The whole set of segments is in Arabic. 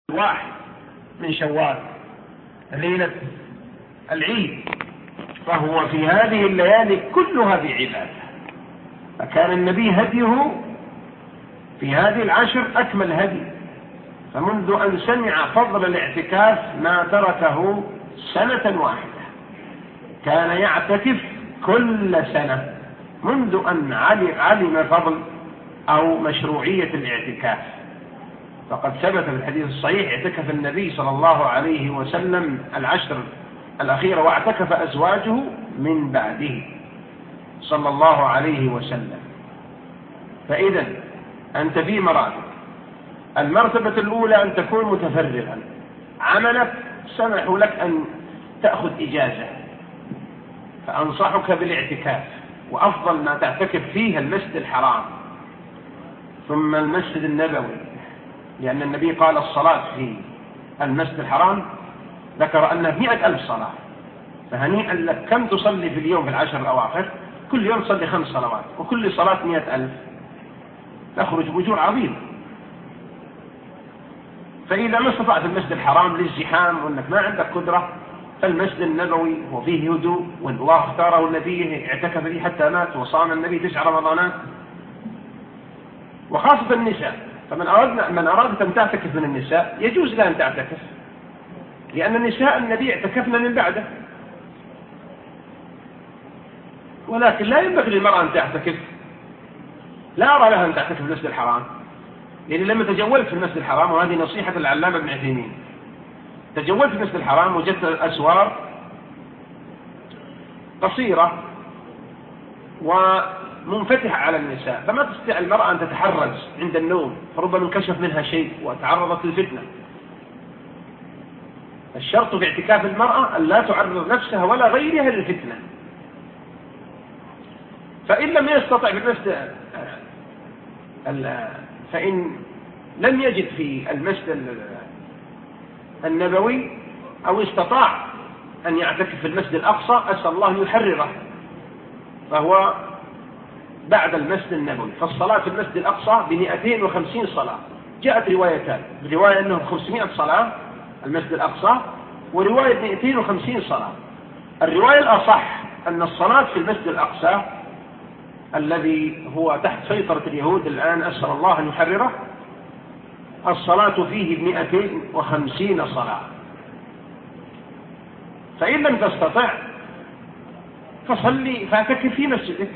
واحد من شوال ليلة العيد، فهو في هذه الليالي كلها بعبادة. فكان النبي هديه في هذه العشر أكمل هدي، فمنذ أن سمع فضل الاعتكاف ما تركه سنة واحدة، كان يعتكف كل سنة منذ أن علم فضل أو مشروعية الاعتكاف. فقد ثبت في الحديث الصحيح اعتكف النبي صلى الله عليه وسلم العشر الأخيرة، واعتكف أزواجه من بعده صلى الله عليه وسلم. فإذا أنت في مراتب. المرتبة الأولى أن تكون متفرغا، عملك سمحوا لك أن تأخذ إجازة، فأنصحك بالاعتكاف، وأفضل ما تعتكف فيه المسجد الحرام ثم المسجد النبوي، لأن النبي قال الصلاة في المسجد الحرام ذكر أنها 100,000 صلاة، فهنيئا لك. كم تصلي في اليوم في العشر الأواخر؟ كل يوم تصلي 5 صلوات، وكل صلاة 100,000، تخرج بأجور عظيمة. فإذا ما استطعت المسجد الحرام للزحام وأنك ما عندك قدرة، فالمسجد النبوي وفيه هدوء، والله اختاره النبي اعتكف فيه حتى مات، وصام النبي 9 رمضانات، وخاصة النساء. من أرادت أن تعتكف من النساء يجوز لها أن تعتكف، لأن النساء النبي اعتكفنا من بعده. ولكن لا ينبغي للمرأة أن تعتكف، لا أرى لها أن تعتكف في المسجد الحرام، لأن لما تجولت في المسجد الحرام، وهذه نصيحة العلامة ابن عثيمين، تجولت في المسجد الحرام وجدت الأسوار قصيرة ومنفتحة على النساء، فما تستطيع المرأة أن تتحرج عند النوم، فربما انكشف منها شيء وتعرضت للفتنة. الشرط في اعتكاف المرأة أن لا تعرض نفسها ولا غيرها للفتنة. فإن لم يستطع في المسجد، فإن لم يجد في المسجد النبوي أو استطاع أن يعتكف في المسجد الأقصى، أسأل الله أن يحرره، فهو بعد المسجد النبوي. فالصلاة في المسجد الأقصى ب250 صلاة، جاءت روايتان، رواية أنه 500 صلاة المسجد الأقصى، ورواية 250 صلاة. الرواية الأصح أن الصلاة في المسجد الأقصى الذي هو تحت سيطرة اليهود الآن، أسأل الله أن يحرره، الصلاة فيه 250 صلاة. فإن لم تستطع فصلي فاعتكف في مسجدك.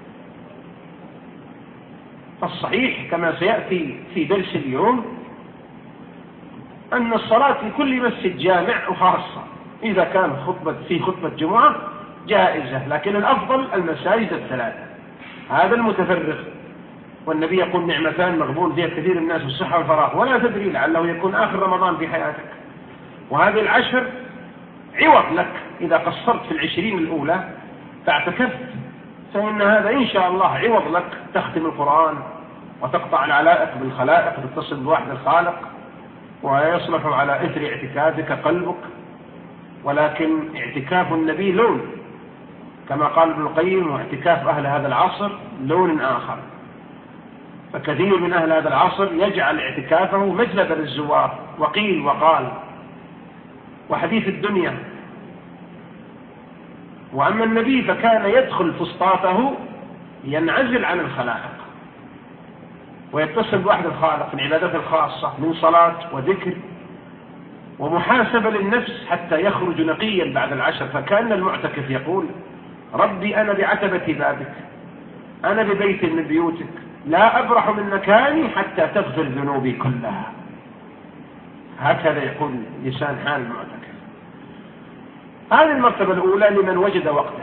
فالصحيح كما سيأتي في درس اليوم أن الصلاة في كل مسجد جامع وخاصة، إذا كان في خطبة جمعة جائزة، لكن الأفضل المساجد الثلاثة. هذا المتفرغ، والنبي يقول نعمتان مغبون فيها كثير الناس، الصحة والفراغ، ولا تدري لعله يكون آخر رمضان في حياتك. وهذه العشر عوض لك إذا قصرت في 20 الأولى فاعتكفت، فإن هذا إن شاء الله عوض لك، تختم القرآن وتقطع العلائق بالخلائق، وتتصل بواحد الخالق، ويصلح على إثر اعتكافك قلبك. ولكن اعتكاف النبي لون، كما قال ابن القيم، واعتكاف أهل هذا العصر لون آخر. فكثير من أهل هذا العصر يجعل اعتكافه مجلبا للزوار، وقيل وقال وحديث الدنيا. وأما النبي فكان يدخل فسطاته ينعزل عن الخلائق، ويتصل بواحد الخالق في العبادات الخاصة من صلاة وذكر ومحاسبة للنفس حتى يخرج نقيا بعد العشر. فكان المعتكف يقول ربي أنا بعتبة بابك، أنا ببيت من بيوتك، لا أبرح من مكاني حتى تغفر ذنوبي كلها. هكذا يقول لسان حال المعتكف. هذه المرتبة الأولى لمن وجد وقتا.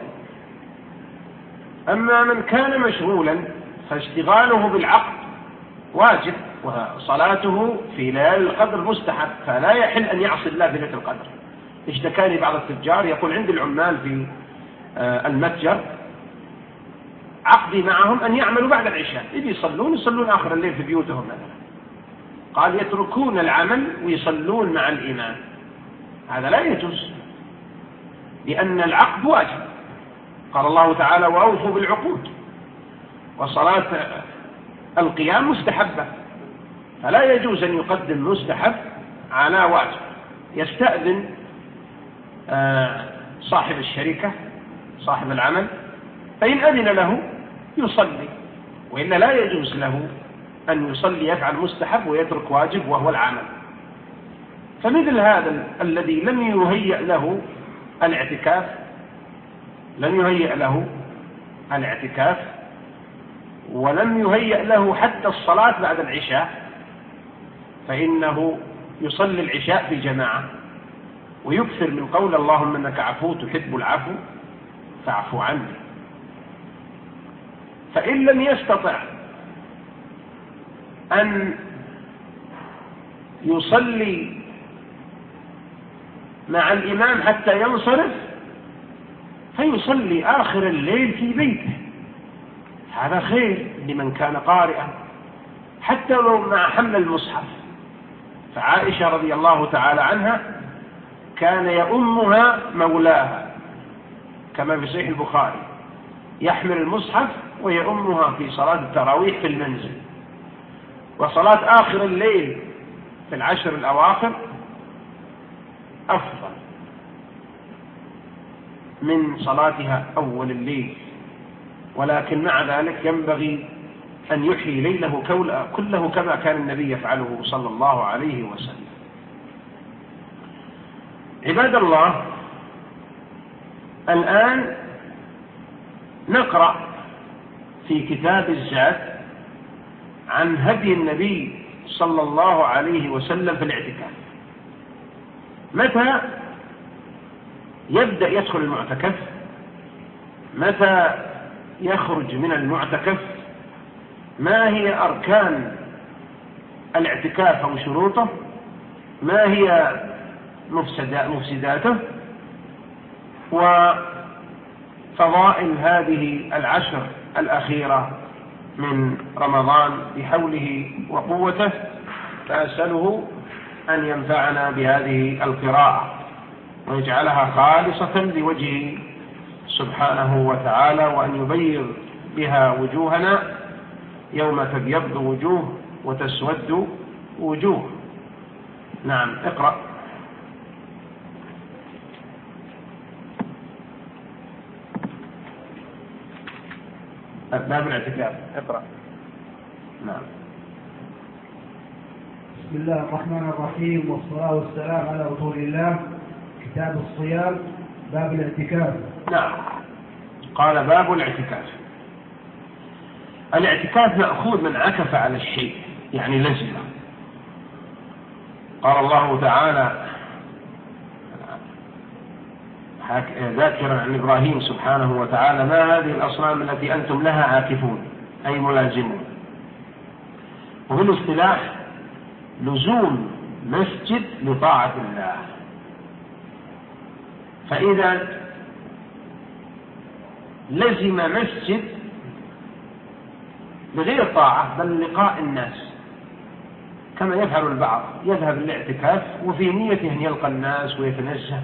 أما من كان مشغولا فاشتغاله بالعقد واجب، وصلاته في ليالي القدر مستحب، فلا يحل أن يعصي الله في ليلة القدر. اشتكاني بعض التجار يقول عندي العمال في المتجر عقدي معهم أن يعملوا بعد العشاء، إذا يصلون آخر الليل في بيوتهم مثلا. قال يتركون العمل ويصلون مع الإمام. هذا لا يجوز، لأن العقد واجب. قال الله تعالى وأوفوا بالعقود، وصلاة القيام مستحبة، فلا يجوز أن يقدم مستحب على واجب، يستأذن صاحب الشركة صاحب العمل، فإن أذن له يصلي، وإلا لا يجوز له أن يصلي يفعل مستحب ويترك واجب وهو العمل. فمثل هذا الذي لم يهيأ له الاعتكاف ولم يهيأ له حتى الصلاة بعد العشاء، فإنه يصلي العشاء في جماعة ويكثر من قول اللهم إنك عفو تحب العفو فاعف عني. فإن لم يستطع أن يصلي مع الإمام حتى ينصرف فيصلي آخر الليل في بيته، هذا خير لمن كان قارئا حتى لو مع حمل المصحف. فعائشة رضي الله تعالى عنها كان يؤمها مولاها كما في صحيح البخاري، يحمل المصحف ويؤمها في صلاة التراويح في المنزل. وصلاة آخر الليل في العشر الأواخر أفضل من صلاتها أول الليل، ولكن مع ذلك ينبغي أن يحيي ليله كله كما كان النبي يفعله صلى الله عليه وسلم. عباد الله، الآن نقرأ في كتاب الزاد عن هدي النبي صلى الله عليه وسلم في الاعتكاف. متى يبدأ يدخل المعتكف؟ متى يخرج من المعتكف؟ ما هي أركان الاعتكاف أو شروطه؟ ما هي مفسداته؟ وفضائل هذه العشر الأخيرة من رمضان بحوله وقوته. فأسأله أن ينفعنا بهذه القراءة ويجعلها خالصة لوجهه سبحانه وتعالى، وأن يبيض بها وجوهنا يوم تبيض وجوه وتسود وجوه. نعم، اقرأ. باب الاعتكاف، اقرأ. نعم. بسم الله الرحمن الرحيم، والصلاة والسلام على رسول الله. كتاب الصيام، باب الاعتكاف. نعم، قال باب الاعتكاف. الاعتكاف مأخوذ من عكف على الشيء، يعني لزمه. قال الله تعالى ذاكرا عن إبراهيم سبحانه وتعالى: ما هذه الأصنام التي أنتم لها عاكفون، أي ملازمون. وفي الاصطلاح لزوم مسجد لطاعة الله. فإذا لزم مسجد بغير طاعة بل لقاء الناس، كما يفعل البعض، يذهب للاعتكاف وفي نيته أن يلقى الناس ويتنزه،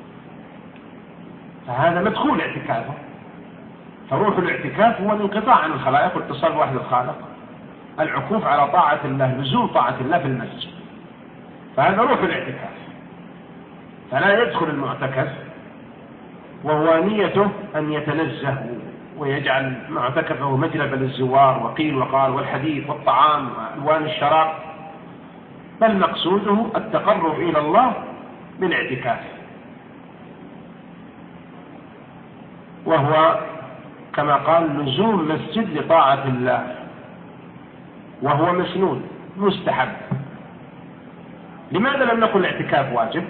فهذا مدخول اعتكافه. فروح الاعتكاف هو الانقطاع عن الخلائق واتصال بوحد الخالق، العكوف على طاعة الله، لزوم طاعة الله في المسجد، فهذا روح الاعتكاف. فلا يدخل المعتكف وهو نيته أن يتنزه ويجعل معتكفه مجلبا للزوار وقيل وقال والحديث والطعام وألوان الشراب، بل مقصوده التقرب إلى الله بالاعتكاف، وهو كما قال لزوم مسجد لطاعة الله، وهو مسنون مستحب. لماذا لم نقل الاعتكاف واجب؟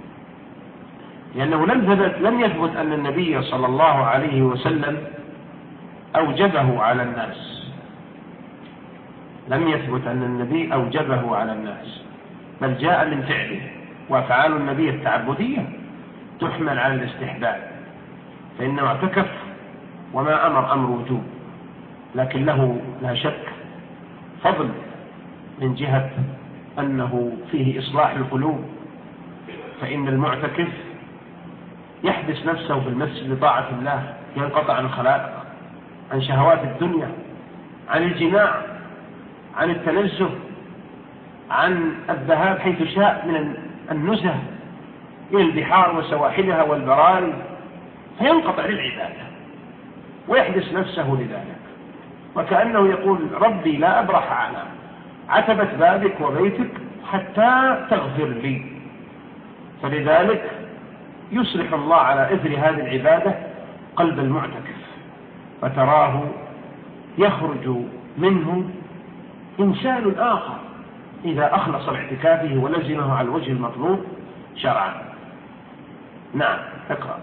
لأنه لم يثبت أن النبي صلى الله عليه وسلم أوجبه على الناس، لم يثبت أن النبي أوجبه على الناس، بل جاء من فعله. وأفعال النبي التعبدية تحمل على الاستحباب، فإنه اعتكف وما أمر وجوب، لكن له لا شك فضل من جهة أنه فيه إصلاح القلوب. فإن المعتكف يحبس نفسه في المسجد لطاعة الله، ينقطع عن الخلائق، عن شهوات الدنيا، عن الجماع، عن التنزه، عن الذهاب حيث شاء من النزهة إلى البحار وسواحلها والبراري، فينقطع للعبادة ويحدث نفسه لذلك، وكأنه يقول ربي لا أبرح على عتبة بابك وبيتك حتى تغفر لي. فلذلك يصلح الله على إثر هذه العبادة قلب المعتكف، فتراه يخرج منه إنسان آخر إذا أخلص الاعتكافه ولزمه على الوجه المطلوب شرعا. نعم، اقرأ.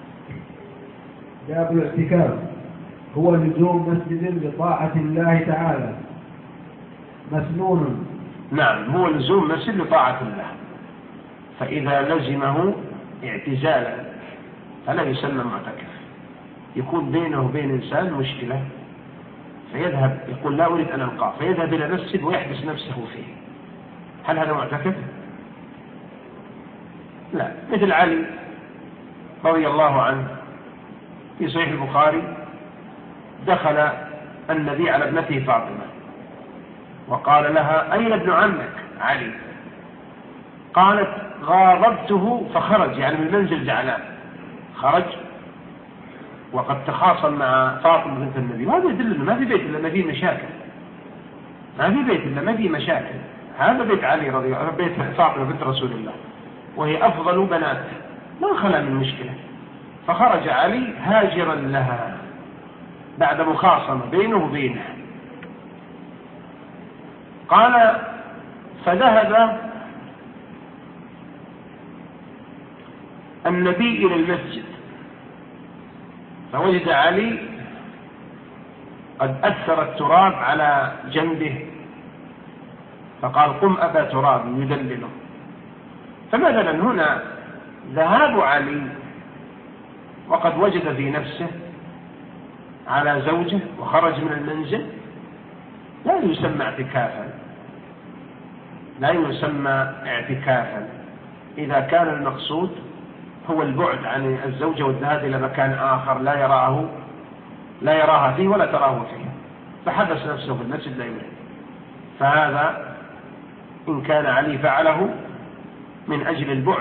باب الاعتكاف هو لزوم مسجد لطاعة الله تعالى مسنون. نعم، هو لزوم مسجد لطاعة الله، فإذا لزمه اعتزالا فلا يسمى معتكف. يكون بينه وبين إنسان مشكلة فيذهب يقول لا أريد أن ألقاه، فيذهب إلى مسجد ويحبس نفسه فيه، هل هذا معتكف؟ لا. مثل علي رضي الله عنه في صحيح البخاري دخل النبي على ابنته فاطمة وقال لها أين ابن عمك علي؟ قالت غاضبته فخرج، يعني من المنزل زعلان خرج وقد تخاصم مع فاطمة بنت النبي. وهذا يدل أنه ما في بيت إلا ما فيه مشاكل، ما في بيت إلا ما فيه مشاكل. هذا بيت علي رضي الله عنه، بيت فاطمة بنت رسول الله، وهي أفضل بناته، ما خلا من مشكلة. فخرج علي هاجرا لها بعد مخاصمة بينه وبينها. قال فذهب النبي إلى المسجد فوجد علي قد أثر التراب على جنبه، فقال قم أبا تراب يدلله. فمثلا هنا ذهاب علي وقد وجد في نفسه على زوجه وخرج من المنزل لا يسمى اعتكافا، لا يسمى اعتكافا إذا كان المقصود هو البعد عن الزوجة والذهاب إلى مكان آخر لا يراها فيه ولا تراه فيه، فحبس نفسه في المسجد لا يريد. فهذا إن كان علي فعله من أجل البعد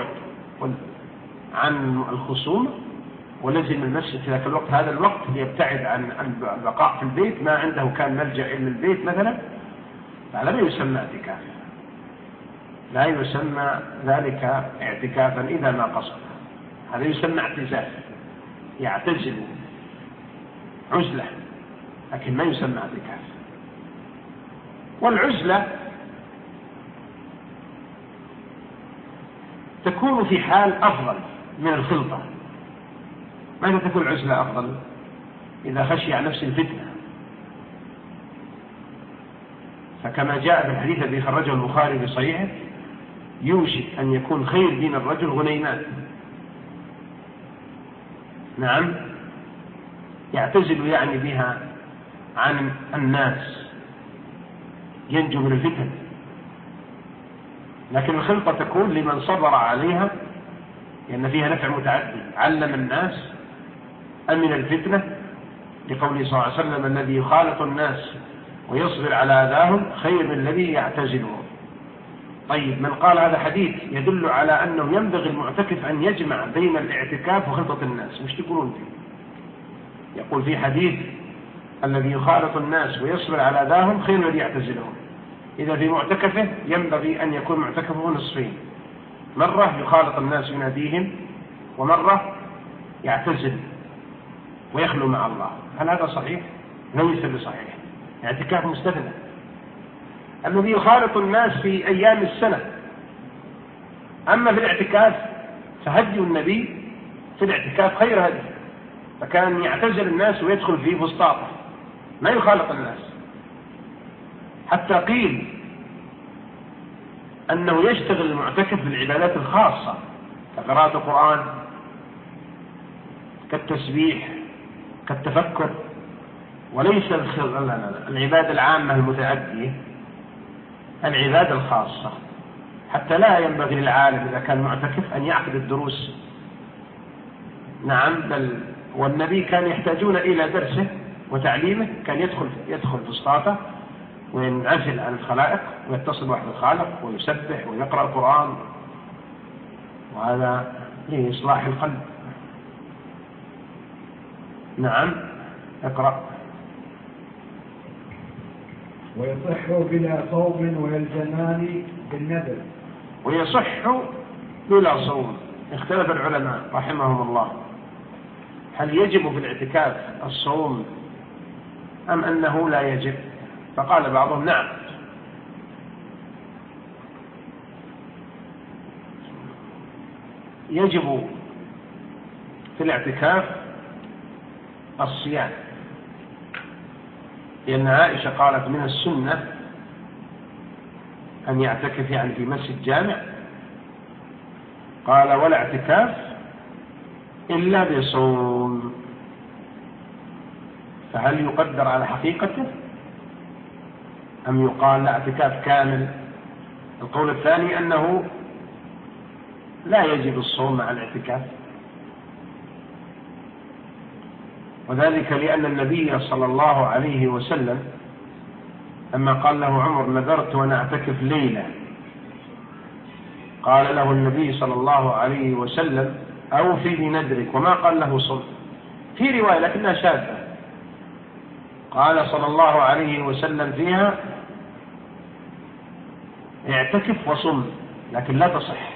عن الخصوم ولزم المسجد في ذاك الوقت، هذا الوقت ليبتعد عن البقاء في البيت، ما عنده كان ملجأ إلا البيت مثلا، فهذا لا يسمى اعتكافا، لا يسمى ذلك اعتكافا إذا ما قصد. هذا يسمى اعتزال، يعتزل عزلة، لكن ما يسمى اعتكاف. والعزلة تكون في حال أفضل من الخلطة. ماذا تكون العزلة أفضل؟ إذا خشي عن نفس الفتنة، فكما جاء في الحديث الذي خرجه البخاري في صحيحه يوشك أن يكون خير دين الرجل غنيمان. نعم، يعتزل يعني بها عن الناس ينجو من الفتن. لكن الخلطة تكون لمن صبر عليها لأن فيها نفع متعدي، علم الناس أمن الفتنة، لقوله صلى الله عليه وسلم الذي يخالط الناس ويصبر على أذاهم خير من الذي يعتزلهم. طيب، من قال هذا حديث يدل على أنه ينبغي المعتكف أن يجمع بين الاعتكاف وخلطة الناس، مش تقولون فيه؟ يقول في حديث الذي يخالط الناس ويصبر على أذاهم خير من الذي يعتزلهم. إذا في معتكفه ينبغي أن يكون معتكفه نصفين، مرة يخالط الناس يناديهم ومرة يعتزل ويخلو مع الله. هل هذا صحيح؟ ليس بصحيح، اعتكاف مستثنى. الذي يخالط الناس في أيام السنة، أما في الاعتكاف فهدي النبي في الاعتكاف خير هدي، فكان يعتزل الناس ويدخل في فسطاطه ما يخالط الناس، حتى قيل أنه يشتغل المعتكف بالعبادات الخاصة كقراءة القرآن، كالتسبيح، كالتفكر، وليس العبادة العامة المتعدية، العبادة الخاصة. حتى لا ينبغي للعالم إذا كان معتكف أن يعقد الدروس. نعم، بل والنبي كان يحتاجون إلى درسه وتعليمه، كان يدخل فسطاطه وينعزل عن الخلائق ويتصل وحده الخالق ويسبح ويقرأ القرآن، وهذا لإصلاح القلب. نعم اقرأ. ويصح بلا صوم ويلزمان بالنذر. ويصح بلا صوم. اختلف العلماء رحمهم الله هل يجب في الاعتكاف الصوم أم أنه لا يجب؟ فقال بعضهم نعم، يجب في الاعتكاف الصيام، لأن عائشة قالت من السنة أن يعتكف يعني في مسجد جامع، قال ولا اعتكاف إلا بصوم. فهل يقدر على حقيقته أم يقال لا اعتكاف كامل؟ القول الثاني أنه لا يجب الصوم مع الاعتكاف، وذلك لأن النبي صلى الله عليه وسلم لما قال له عمر نذرت وأنا أعتكف ليلة، قال له النبي صلى الله عليه وسلم أوفي بنذرك، وما قال له صم. في رواية لكنها شاذة قال صلى الله عليه وسلم فيها اعتكف وصم، لكن لا تصح.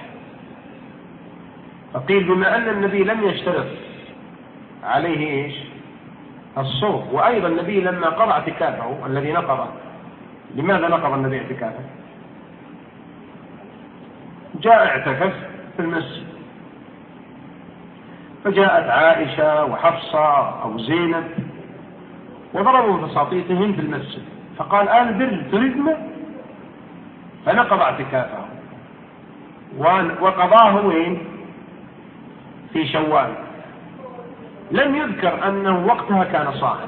فقيل بما أن النبي لم يشترط عليه إيش؟ الصوم، وأيضا النبي لما قضى اعتكافه الذي نقض، لماذا نقض النبي اعتكافه؟ جاء اعتكف في المسجد، فجاءت عائشة وحفصة أو زينب وضربوا بساطيتهم في المسجد، فقال آل بر تردنا، فنقض اعتكافه وقضاه وين؟ في شوال. لم يذكر أنه وقتها كان صائم،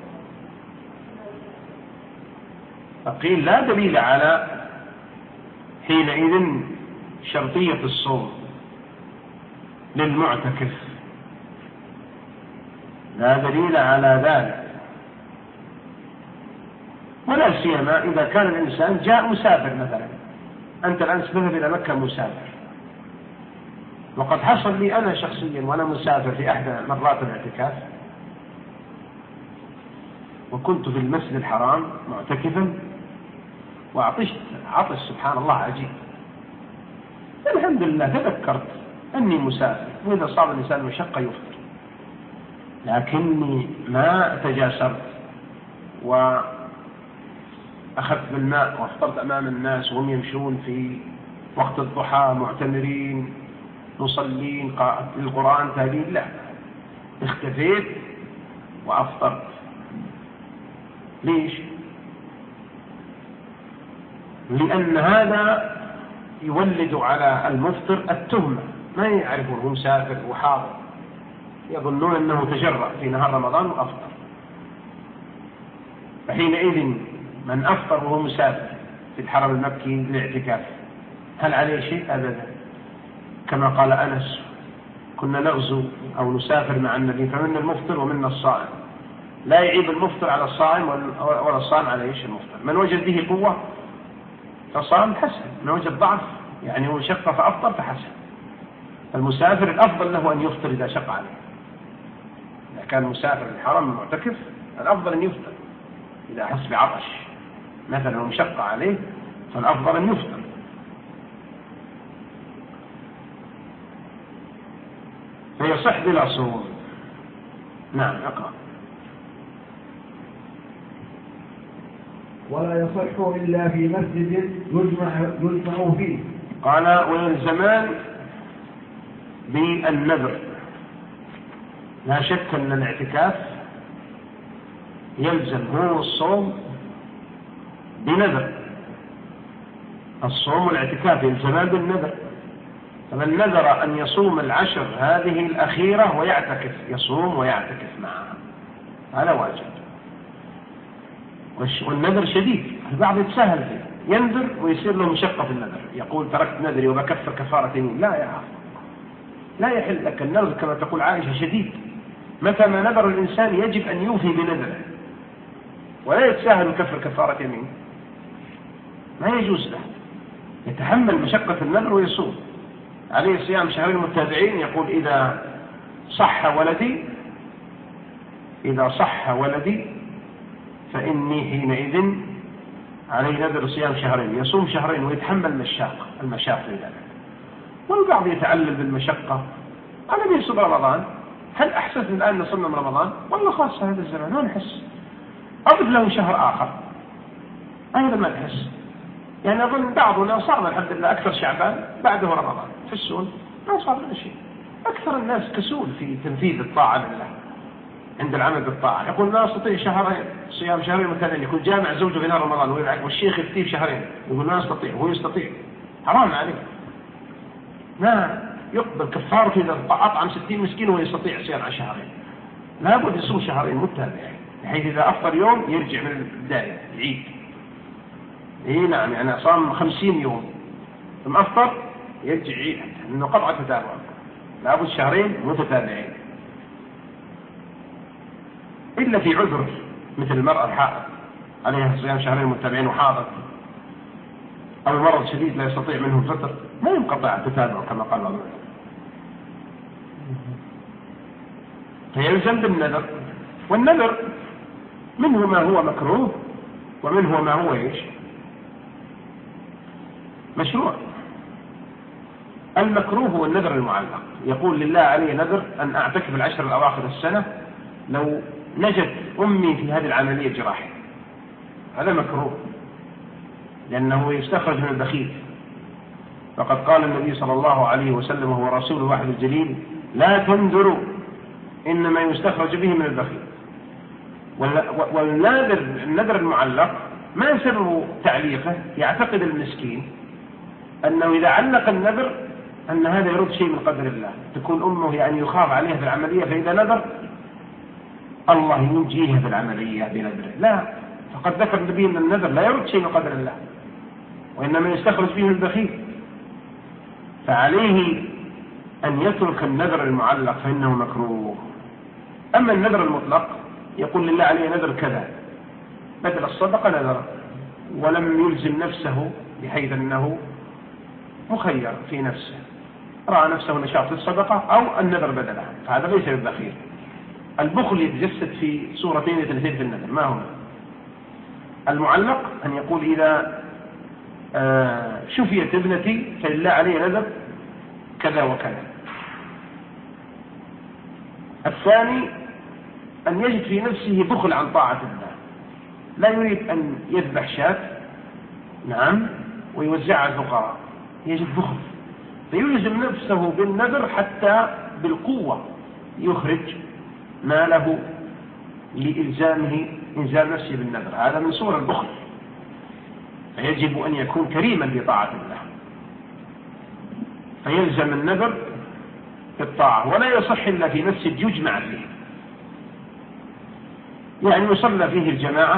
فقيل لا دليل على حينئذ شرطية الصوم للمعتكف، لا دليل على ذلك، ولا سيما إذا كان الإنسان جاء مسافر مثلا، أنت الآن تذهب إلى مكة مسافر، وقد حصل لي أنا شخصيا وأنا مسافر في إحدى مرات الاعتكاف، وكنت في المسجد الحرام معتكفا وعطشت عطش سبحان الله عجيب، الحمد لله تذكرت أني مسافر وإذا صاب الإنسان مشقة يفطر، لكني ما تجاسرت وأخذت بالماء وافطرت أمام الناس وهم يمشون في وقت الضحى معتمرين مصلين قراءة القرآن تهليل، لا، اختفيت وأفطرت. ليش؟ لأن هذا يولد على المفطر التهمة، ما يعرفون هو مسافر وحاضر، يظنون أنه تجرأ في نهار رمضان وأفطر، فحينئذ من أفطر وهو مسافر في الحرم المكي للاعتكاف هل عليه شيء؟ أبدا، كما قال أنس كنا نغزو أو نسافر مع النبي فمنا المفطر ومنا الصائم، لا يعيب المفطر على الصائم ولا الصائم على إيش المفطر، من وجد به قوة فصام حسن، من وجد ضعف يعني هو شق فأفطر فحسن. المسافر الأفضل له أن يفطر إذا شق عليه، إذا كان مسافر الحرم معتكف الأفضل أن يفطر، إذا حس بعطش مثلا ومشق عليه فالأفضل أن يفطر. فيصح بلا صوم. نعم اقرأ. ولا يصح إلا في مسجد يجمع فيه. قال ويلزمان بالنذر. لا شك أن الاعتكاف يلزم هو الصوم بنذر، الصوم والاعتكاف يلزمان بالنذر، فمن نذر أن يصوم العشر هذه الأخيرة ويعتكف يصوم ويعتكف معها، هذا واجب. والنذر شديد، البعض يتساهل فيه، ينذر ويصير له مشقة في النذر، يقول تركت نذري وبكفر كفارة يمين، لا يا أخي، لا يحل لك النذر كما تقول عائشة شديد، متى ما نذر الإنسان يجب أن يوفي بنذره ولا يتساهل ويكفر كفارة يمين، ما يجوز له، يتحمل مشقة النذر ويصوم. عليه صيام شهرين متتابعين. يقول إذا صح ولدي فإني حينئذ عليه نذر صيام شهرين، يصوم شهرين ويتحمل المشاق في ذلك. والبعض يتعلل بالمشقة. أنا بيصوم رمضان، هل أحسس الآن نصلنا من رمضان؟ والله خاصة هذا الزمان ما نحس. أضف له شهر آخر أيضا ما نحس. يعني أظن بعضنا صار الحمد لله أكثر شعبان بعده رمضان يحسون ما صار لنا شيء. أكثر الناس كسول في تنفيذ الطاعة لله عند العمل بالطاعة. يقول لا أستطيع صيام شهرين متتابعين، يكون جامع زوجه في نهار رمضان والشيخ يفتيه شهرين يقول لا أستطيع وهو يستطيع. حرام عليه، ما يقبل كفارته إذا أطعم 60 مسكين وهو يستطيع صيام شهرين. لا بد يصوم شهرين متتابعين بحيث إذا أفطر يوم يرجع من البداية العيد. إيه نعم، يعني صام 50 يوم ثم أفطر يرجع عيد لأنه قطع تتابع. لا بد شهرين متتابعين إلا في عذر مثل المرأة الحائض عليها صيام شهرين متتابعين وحاضت، أو مرض شديد لا يستطيع منه الفطر ما ينقطع التتابع كما قال الله. فيلزم بالنذر. والنذر منه ما هو مكروه ومنه ما هو مشروع. المكروه هو النذر المعلق. يقول لله علي نذر أن أعتكف العشر الأواخر السنة لو نجت أمي في هذه العملية الجراحية، هذا مكروه لأنه يستخرج من البخيل. فقد قال النبي صلى الله عليه وسلم وهو رسول واحد الجليل لا تنذروا إنما يستخرج به من البخيل. والنذر المعلق ما سبب تعليقه؟ يعتقد المسكين أنه إذا علق النذر أن هذا يرد شيء من قدر الله، تكون أمه يعني يخاف عليها في العملية، فإذا نذر الله ينجيها في العملية بنذره. لا، فقد ذكر النبي أن النذر لا يرد شيء من قدر الله وإنما يستخرج به من البخيل. فعليه أن يترك النذر المعلق فإنه مكروه. أما النذر المطلق يقول لله عليه نذر كذا بدل الصدقة نذر ولم يلزم نفسه بحيث أنه مخير في نفسه، رأى نفسه نشاط في الصدقة أو النذر بدلها، فهذا ليس بالبخيل. البخل يتجسد في صورتين اثنتين في النذر. ما هما؟ المعلق أن يقول إذا شفيت ابنتي فلله عليه نذر كذا وكذا. الثاني أن يجد في نفسه بخل عن طاعة الله، لا يريد أن يذبح شاة نعم ويوزعها على الفقراء، يجد بخل فيلزم نفسه بالنذر حتى بالقوة يخرج ماله لإلزامه إنزال نفسه بالنذر. هذا من صور البخل. فيجب أن يكون كريما بطاعة الله، فيلزم النذر بالطاعة ولا يصح إلا في مسجد يجمع فيه، يعني يصلى فيه الجماعة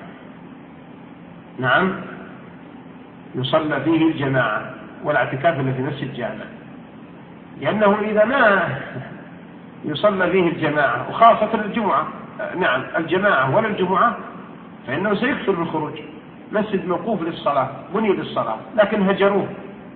نعم يصلى فيه الجماعة والاعتكاف إلا في مسجد جامع، لأنه إذا ما يصلى فيه الجماعة وخاصة الجمعة نعم الجماعة ولا الجمعة فإنه سيكثر بالخروج. مسجد موقوف للصلاة بني للصلاة لكن هجروه،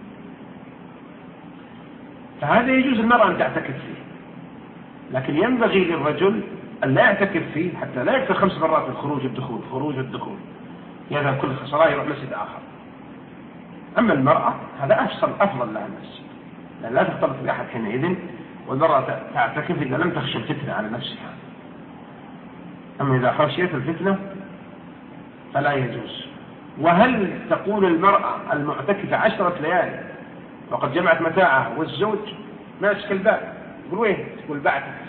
فهذا يجوز المرأة أن تعتكف فيه، لكن ينبغي للرجل أن لا يعتكف فيه حتى لا يكثر 5 مرات الخروج والدخول خروج والدخول، يذهب كل صلاة يروح مسجد آخر. أما المرأة هذا أفضل لها المسجد، لأن لا تختلط بأحد حينئذ، والمرأة تعتكف إذا لم تخشى الفتنة على نفسها. أما إذا خشيت الفتنة فلا يجوز. وهل تقول المرأة المعتكفة 10 ليالي وقد جمعت متاعها والزوج ماسك الباب يقول وين؟ تقول بعتكف.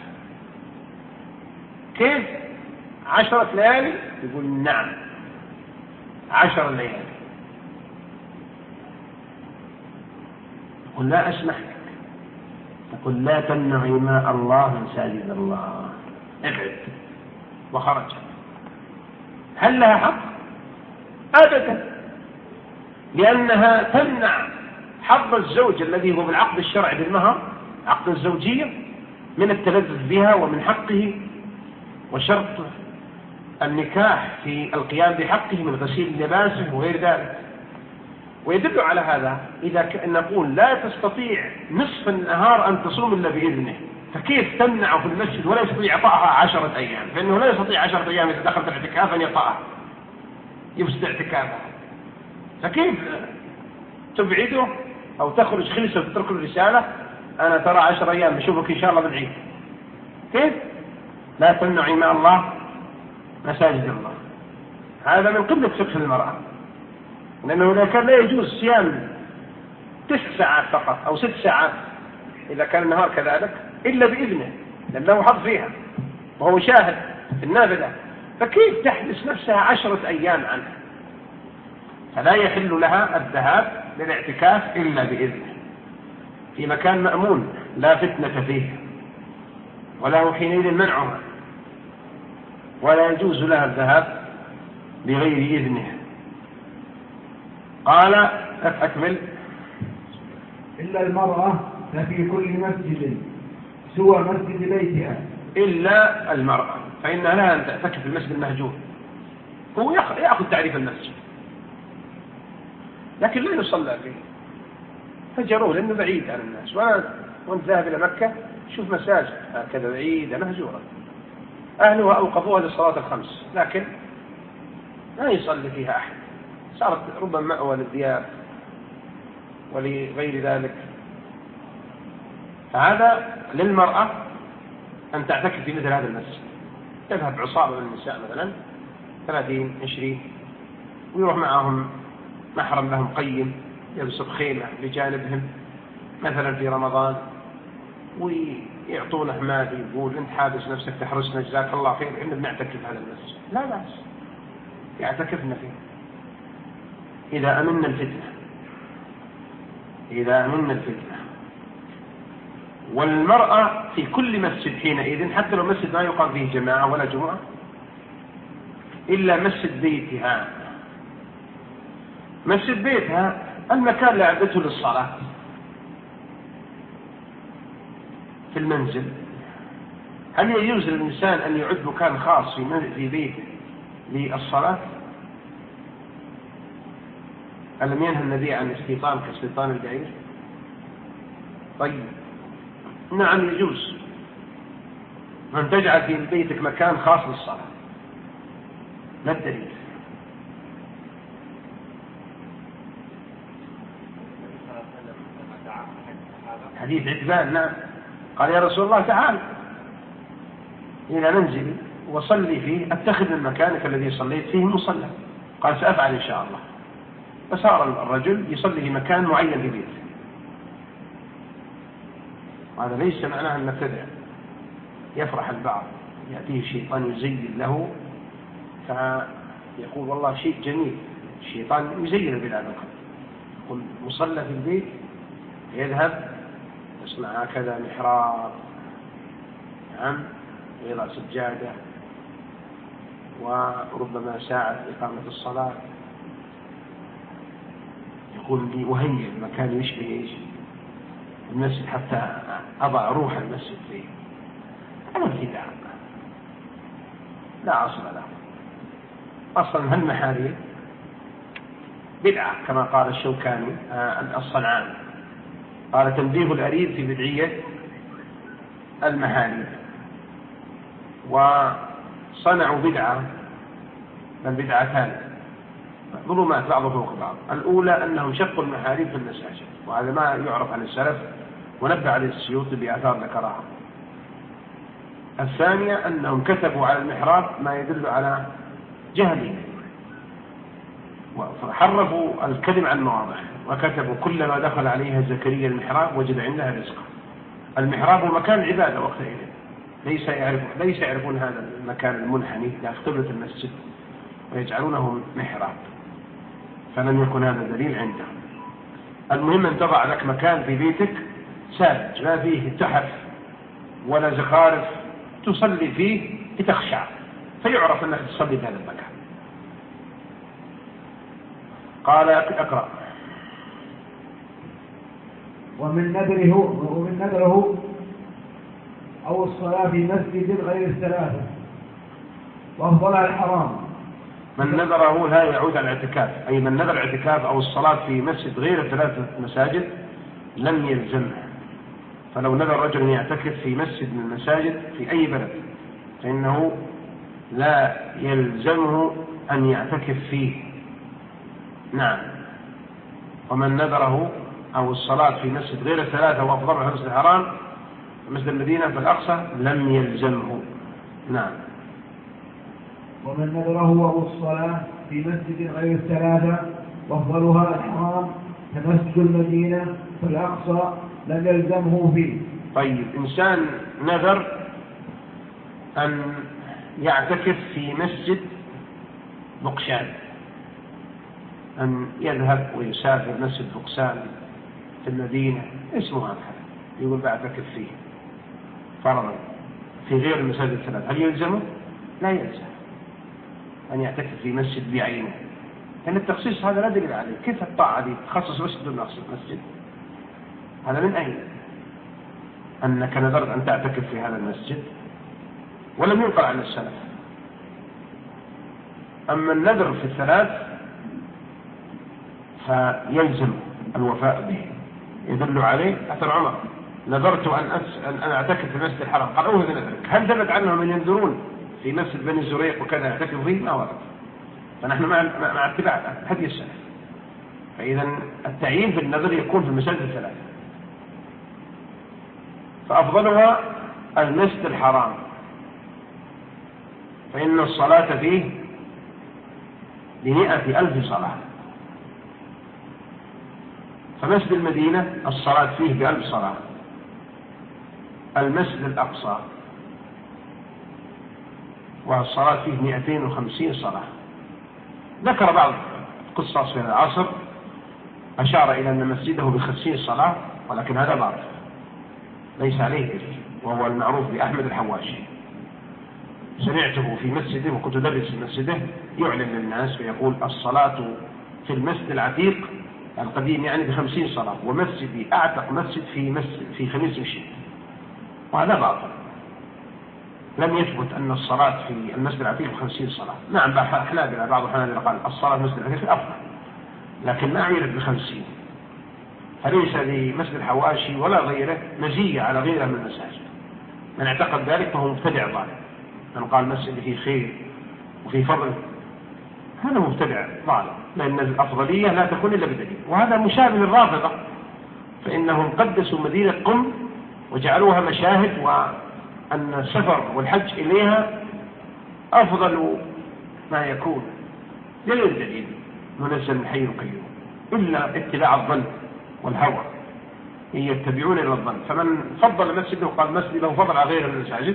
كيف 10 ليالي؟ يقول نعم 10 ليالي. يقول لا أسمح لك، يقول لا تمنعي ماء الله من ساجد الله، ابعد. وخرج. هل لها حق؟ أبدا، لأنها تمنع حظ الزوج الذي هو بالعقد الشرعي بالمهر عقد الزوجية من التلذذ بها ومن حقه، وشرط النكاح في القيام بحقه من غسيل لباسه وغير ذلك. ويدل على هذا إذا نقول لا تستطيع نصف النهار أن تصوم إلا بإذنه، فكيف تمنعه في المسجد ولا يستطيع إعطائها 10 أيام؟ فإنه لا يستطيع 10 أيام إذا دخلت الاعتكاف أن يطأها، يفسد اعتكافها. فكيف تبعده أو تخرج خلسة وتترك الرسالة أنا ترى 10 أيام بشوفك إن شاء الله بالعيد؟ كيف؟ لا تمنع إماء الله مساجد الله. هذا من قبل فقه المرأة، لأنه إذا كان لا يجوز صيام 9 ساعات فقط أو 6 ساعات إذا كان النهار كذلك إلا بإذنه، لأنه حظ فيها وهو شاهد في النافلة، فكيف تحبس نفسها 10 أيام عنها؟ فلا يحل لها الذهاب للاعتكاف إلا بإذنه في مكان مأمون لا فتنة فيه، وله حينئذ منعها، ولا يجوز لها الذهاب بغير إذنه. قال أكمل. إلا المرأة ففي كل مسجد سوى مسجد بيتها. إلا المرأة فإنها لها أن تعتكف في المسجد المهجور، هو يأخذ تعريف المسجد لكن لا يصلى فيه، فجروه لأنه بعيد عن الناس. وأنت ذاهب إلى مكة شوف مساجد هكذا بعيدة مهجورة أهلها أوقفوها للصلاة الخمس لكن لا يصلي فيها أحد، صارت ربما مأوى للذئاب ولغير ذلك. فهذا للمرأة أن تعتكف في مثل هذا المسجد، تذهب عصابة من النساء مثلا 30 20 ويروح معهم محرم لهم قيم يبسط خيمة بجانبهم مثلا في رمضان ويعطونه مال، يقول أنت حابس نفسك تحرسنا جزاك الله خير إحنا بنعتكف هذا المسجد، لا بأس يعتكفنا فيه إذا أمنا الفتنة، إذا أمنا الفتنة. والمرأة في كل مسجد حينئذ حتى لو مسجد ما يقام فيه جماعة ولا جمعة إلا مسجد بيتها. مسجد بيتها المكان اللي أعدته للصلاة في المنزل. هل يجوز للإنسان أن يعد مكان خاص في بيته للصلاة؟ ألم ينهى النبي عن الاستيطان كاستيطان البعير؟ طيب نعم يجوز أن تجعل في بيتك مكان خاص للصلاة. ما الدليل؟ حديث عتبان نعم قال يا رسول الله تعال إلى منزلي وصلي فيه أتخذ من مكانك الذي صليت فيه مصلى، قال سأفعل إن شاء الله. فصار الرجل يصلي في مكان معين في بيته، وهذا ليس معناه أن نبتدع. يفرح البعض يأتيه الشيطان يزين له فيقول والله شيء جميل، الشيطان يزين بلا نقل، يقول مصلى في البيت يذهب يصنع هكذا محراب نعم ويضع سجادة وربما ساعة إقامة الصلاة، يقول لي وهي المكان يشبه ايش المسجد حتى أضع روح المسجد فيه. هذا ابتداع لا أصل له. أصلا هالمحاريب بدعة كما قال الشوكاني الصنعاني قال تنبيه الأريد في بدعية المحاريب. وصنعوا بدعة بل بدعتان ظلمات بعض فوق بعض. الأولى أنهم شقوا المحاريب في المساجد، وهذا ما يعرف عن السلف ونبه عليه السيوطي بآثار ذكرها. الثانية أنهم كتبوا على المحراب ما يدل على جهلهم وحرفوا الكلم عن مواضعه، وكتبوا كلما دخل عليها زكريا المحراب وجد عندها رزقا. المحراب هو مكان العبادة وقتئذ، ليس يعرفون هذا المكان المنحني لقبلة المسجد ويجعلونه محراب، فلم يكن هذا دليل عندهم. المهم أن تضع لك مكان في بيتك ساذج لا فيه تحف ولا زخارف تصلي فيه لتخشع فيعرف أنك تصلي في هذا المكان. قال اقرأ. ومن نذره أو الصلاة في مسجد غير الثلاثة وأفضلها الحرام، من نذره لا يعود على الاعتكاف، أي من نذر الاعتكاف أو الصلاة في مسجد غير 3 مساجد لم يلزمه. فلو نذر رجل يعتكف في مسجد من المساجد في أي بلد فإنه لا يلزمه أن يعتكف فيه. نعم. ومن نذره أو الصلاة في مسجد غير 3 وأفضلها المسجد الحرام مسجد المدينة في الأقصى لم يلزمه. نعم. ومن نذره أو الصلاة في مسجد غير 3 وأفضلها الحرام كمسجد المدينة في الأقصى لم يلزمه فيه. طيب، إنسان نذر أن يعتكف في مسجد بقشان، أن يذهب ويسافر مسجد بقشان في المدينة اسمه هكذا، يقول بعتكف فيه فرضا في غير المساجد 3، هل يلزمه؟ لا يلزم أن يعتكف في مسجد بعينه، لأن التخصيص هذا لا دليل عليه. كيف الطاعة دي تخصص مسجد دون مسجد؟ هذا من أين؟ أنك نذرت أن تعتكف في هذا المسجد ولم ينقل عن السلف. أما النذر في 3 فيلزم الوفاء به، يدل عليه أثر عمر: نذرت أن أعتكف في المسجد الحرام، قال أوه نذرك. هل ثبت عنهم من ينذرون في مسجد بني الزريق وكذا يعتكف فيه؟ ما ورد. فنحن مع اتباع هدي السلف. فإذا التعيين في النذر يكون في المساجد 3، فأفضلها المسجد الحرام فإن الصلاة فيه ب100,000 صلاة، فمسجد المدينة الصلاة فيه ب1000 صلاة، المسجد الأقصى والصلاة فيه 250 صلاة. ذكر بعض قصص في العصر أشار إلى أن مسجده ب50 صلاة، ولكن هذا باطل ليس عليه دليل، وهو المعروف بأحمد الحواشي. سمعته في مسجده وكنت أدرس في مسجده يعلن للناس ويقول: الصلاة في المسجد العتيق القديم يعني ب50 صلاة، ومسجدي أعتق مسجد في خميس مشيط. وهذا باطل، لم يثبت أن الصلاة في المسجد العتيق ب50 صلاة. نعم، بعض الحنابلة قال الصلاة في المسجد العتيق أفضل، لكن ما عيرت ب50. فليس لمسجد الحواشي ولا غيره مزية على غيره من المساجد. من اعتقد ذلك فهو مبتدع ضال. من قال مسجد فيه خير وفيه فضل هذا مبتدع ضال، لأن الأفضلية لا تكون إلا بدليل. وهذا مشابه للرافضة، فإنهم قدسوا مدينة قم وجعلوها مشاهد، وأن السفر والحج إليها أفضل ما يكون غير دليل منزل من حي القيوم، إلا اتباع الظن والهوى، إن يتبعون إلى الظن. فمن فضل مسجده وقال مسجد له فضل على غيره من المساجد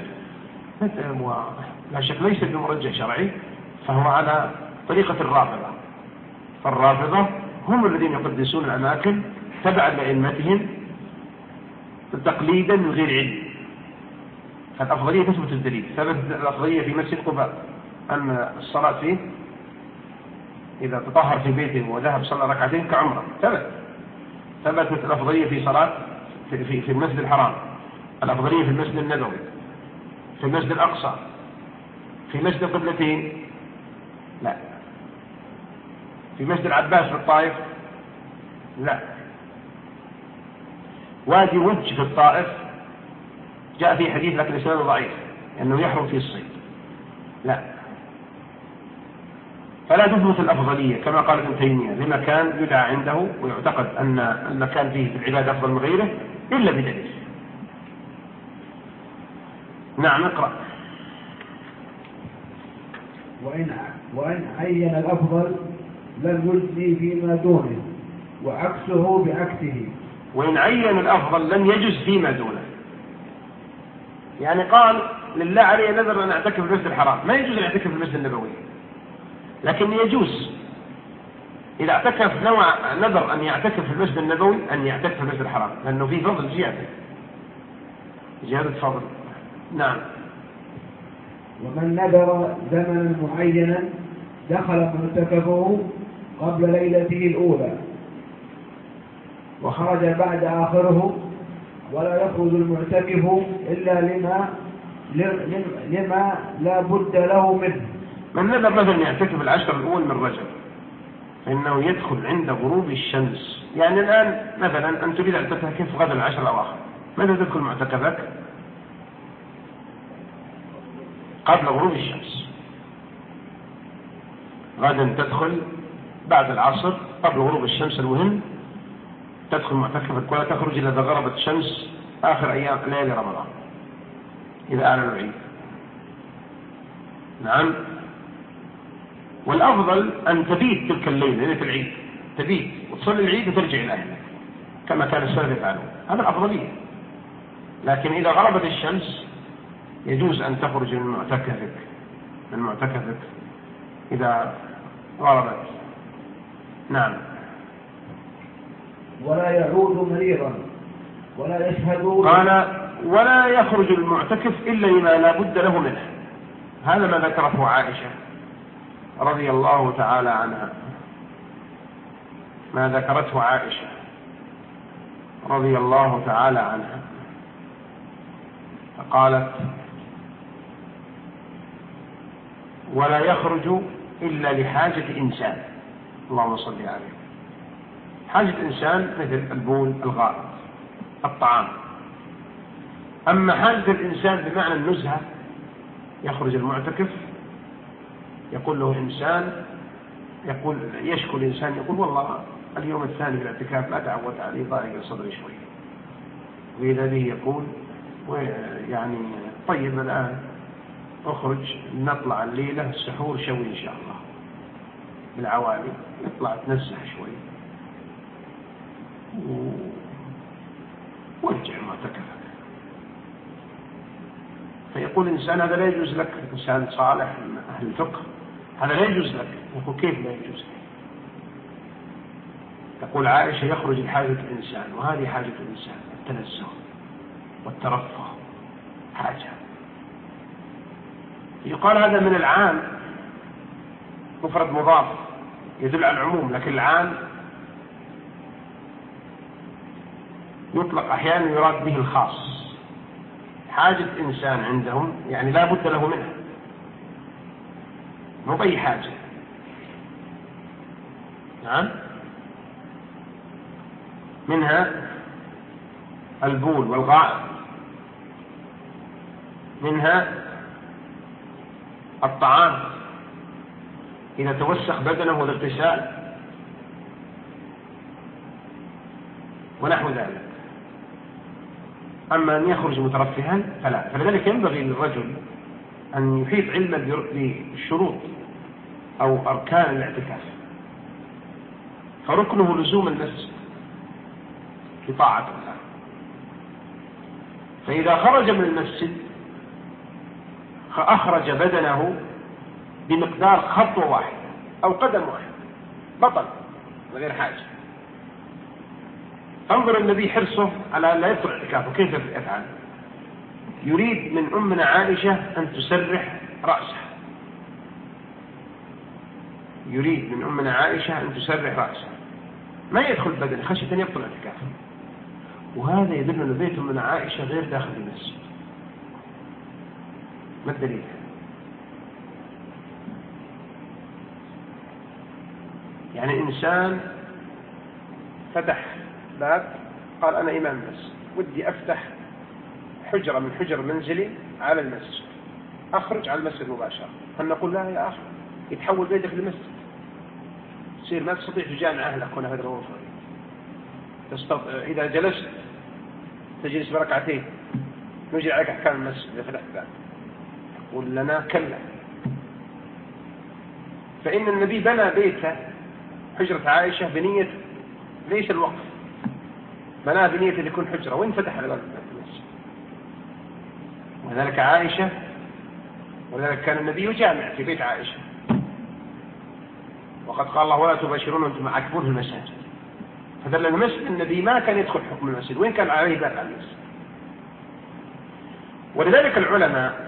لا شك ليس بمرجح شرعي، فهو على طريقة الرافضة. فالرافضة هم الذين يقدسون الأماكن تبعا لأئمتهم تقليدا من غير علم. فالأفضلية تثبت الدليل. ثبت الأفضلية في مسجد قباء أن الصلاة فيه إذا تطهر في بيته وذهب صلى ركعتين كعمرة. ثبتت الأفضلية في صلاة في المسجد الحرام، الأفضلية في المسجد النبوي، في المسجد الأقصى، في مسجد القبلتين لا، في مسجد العباس في الطائف لا، وادي وج في الطائف جاء فيه حديث لكن إسناده ضعيف أنه يحرم فيه الصيد لا. فلا تثبت الأفضلية كما قال ابن تيمية لمكان يدعى عنده ويعتقد أن المكان فيه في العبادة أفضل من غيره إلا بدليل. نعم، اقرأ. وإن عين الأفضل لم يجزي فيما دونه وعكسه بعكسه. وإن عين الأفضل لم يجز فيما دونه، يعني قال لله عليه نذر أن أعتكف في المسجد الحرام، ما يجوز أن أعتكف في المسجد النبوي، لكن يجوز إذا اعتكف نذر أن يعتكف في المسجد النبوي أن يعتكف في المسجد الحرام، لأنه فيه فضل زيادة فضل. نعم. ومن نذر زمنا معينا دخل معتكفه قبل ليلته الأولى وخرج بعد آخره، ولا يخرج المعتكف إلا لما لا بد له منه. من نذر مثلا يعتكف العشر الأول من رجب فإنه يدخل عند غروب الشمس. يعني الآن مثلا أن تريد أن تعتكف غدا العشر الأواخر، متى تدخل معتكفك؟ قبل غروب الشمس. غدا تدخل بعد العصر قبل غروب الشمس، المهم تدخل معتكفك ولا تخرج إلا إذا غربت الشمس آخر أيام ليالي رمضان إذا أعلن العيد. نعم. والأفضل أن تبيت تلك الليلة، ليلة العيد تبيت وتصلي العيد وترجع إلى أهلك كما كان السلف يفعلون، هذا الأفضلية. لكن إذا غربت الشمس يجوز أن تخرج من معتكفك إذا غربت. نعم. ولا يعود مريضا ولا يشهد. قال ولا يخرج المعتكف إلا لما لا بد له منه. هذا ما ذكره عائشة رضي الله تعالى عنها، ما ذكرته عائشة رضي الله تعالى عنها، فقالت ولا يخرج إلا لحاجة إنسان. اللهم صل عليه. حاجة إنسان مثل البول، الغائط، الطعام. أما حاجة الإنسان بمعنى النزهة يخرج المعتكف، يقول له إنسان، يقول يشكو الإنسان يقول والله اليوم الثاني في الاعتكاف لا تعودت عليه ضايق صدري شوي، وإذا به يقول يعني طيب الآن أخرج نطلع الليلة السحور شوي إن شاء الله بالعوالي، نطلع تنزح شوي وارجع معتكفك. فيقول الإنسان هذا لا يجوز لك، إنسان صالح من أهل الفقه، هذا لا يجوز لك. يقول كيف لا يجوز لك؟ تقول عائشة يخرج لحاجة الإنسان، وهذه حاجة الإنسان التنزه والترفه حاجة. يقال هذا من العام، مفرد مضاف يدل على العموم، لكن العام يطلق أحيانا يراد به الخاص. حاجة إنسان عندهم يعني لا بد له منها، مو بأي حاجة. نعم. منها البول والغائط، منها الطعام إذا توسخ بدنه والاغتسال ونحو ذلك. أما أن يخرج مترفها فلا. فلذلك ينبغي للرجل أن يحيط علما بالشروط أو أركان الاعتكاف. فركنه لزوم المسجد لطاعة الله، فإذا خرج من المسجد أخرج بدنه بمقدار خطوة واحدة أو قدم واحد بطل غير حاجة. انظر النبي حرصه على لا يبطل اعتكافه كيف يفعل. يريد من أمنا عائشة أن تسرح رأسها، يريد من أمنا عائشة أن تسرح رأسها، ما يدخل بدنه خشية أن يبطل اعتكافه. وهذا يدل أن بيت أمنا عائشة غير داخل المسجد. ما الدليل؟ يعني إنسان فتح باب قال أنا إمام المسجد ودي أفتح حجرة من حجر منزلي على المسجد، أخرج على المسجد مباشرة، هل نقول لا يا أخي يتحول بيتك لمسجد، تصير ما تستطيع تجامع أهلك هنا هذا الوفر. إذا جلست تجلس بركعتين نجري عليك أحكام المسجد إذا فتحت باب. قل لنا كلا. فإن النبي بنى بيته حجرة عائشة بنية ليس الوقف، بناها بنية أن يكون حجرة وإن فتح على باب المسجد. وذلك عائشة، ولذلك كان النبي يجامع في بيت عائشة، وقد قال الله ولا تباشرون وانتم عاكفون في المساجد. فدل المسجد النبي ما كان يدخل حكم المسجد وإن كان عليه باب على المسجد. ولذلك العلماء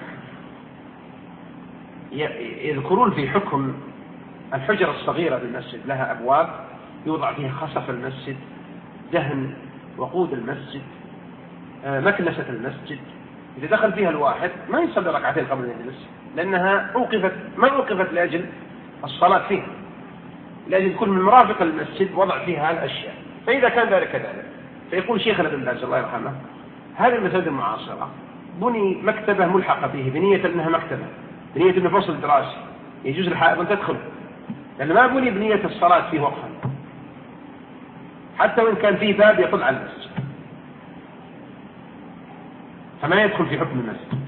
يذكرون في حكم الحجرة الصغيرة بالمسجد لها أبواب يوضع فيها خصف المسجد، دهن وقود المسجد، مكنسة المسجد، إذا دخل فيها الواحد ما يصلي ركعتين قبل أن يجلس، لأنها ما أوقفت لأجل الصلاة فيها، لأجل كل من مرافق المسجد وضع فيها الأشياء. فإذا كان ذلك كذلك، فيقول شيخنا ابن باز الله يرحمه هذه المساجد المعاصرة بني مكتبة ملحقة به بنية أنها مكتبة، بنية أنه فصل دراسي يجوز الحائض أن تدخل، لأن ما بني بنية الصلاة فيه وقفا، حتى وإن كان فيه باب يطل على المسجد فما يدخل في حكم المسجد،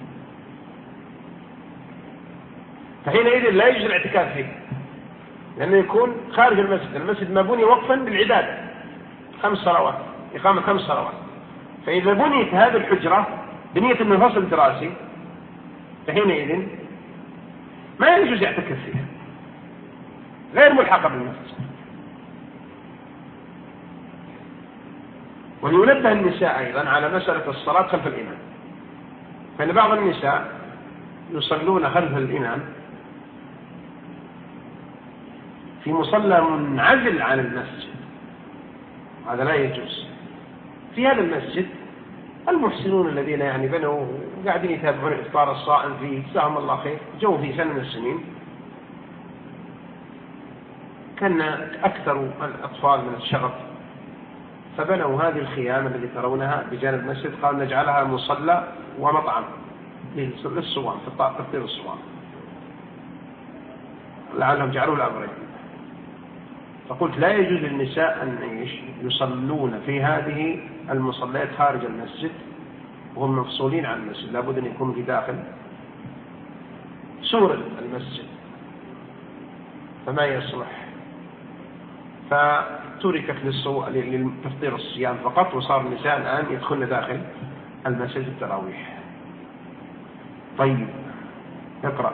فحينئذ لا يجوز الاعتكاف فيه، لأنه يكون خارج المسجد. المسجد ما بني وقفا بالعبادة 5 صلوات، إقامة 5 صلوات، فإذا بنيت هذه الحجرة بنية من فصل دراسي فحينئذ ما يجوز يعتكف فيها، غير ملحقة بالمسجد. وينبه النساء أيضا على مسألة الصلاة خلف الإمام، فإن بعض النساء يصلون خلف الإمام في مصلى منعزل عن المسجد، هذا لا يجوز. في هذا المسجد المحسنون الذين يعني بنوا وقاعدين يتابعون إفطار الصائم فيه جزاهم الله خير، جو في سنة من السنين كان أكثر الأطفال من الشغف، فبنوا هذه الخيام التي ترونها بجانب المسجد، قالوا نجعلها مصلى ومطعم للصوام في تفطير الصوام، لعلهم جعلوا الأمرين. فقلت لا يجوز للنساء أن يصلون في هذه المصليات خارج المسجد وهم مفصولين عن المسجد، لابد أن يكونوا في داخل سور المسجد، فما يصلح. فتركت لتفطير الصيام فقط، وصار النساء الآن يدخلن داخل المسجد التراويح. طيب اقرأ.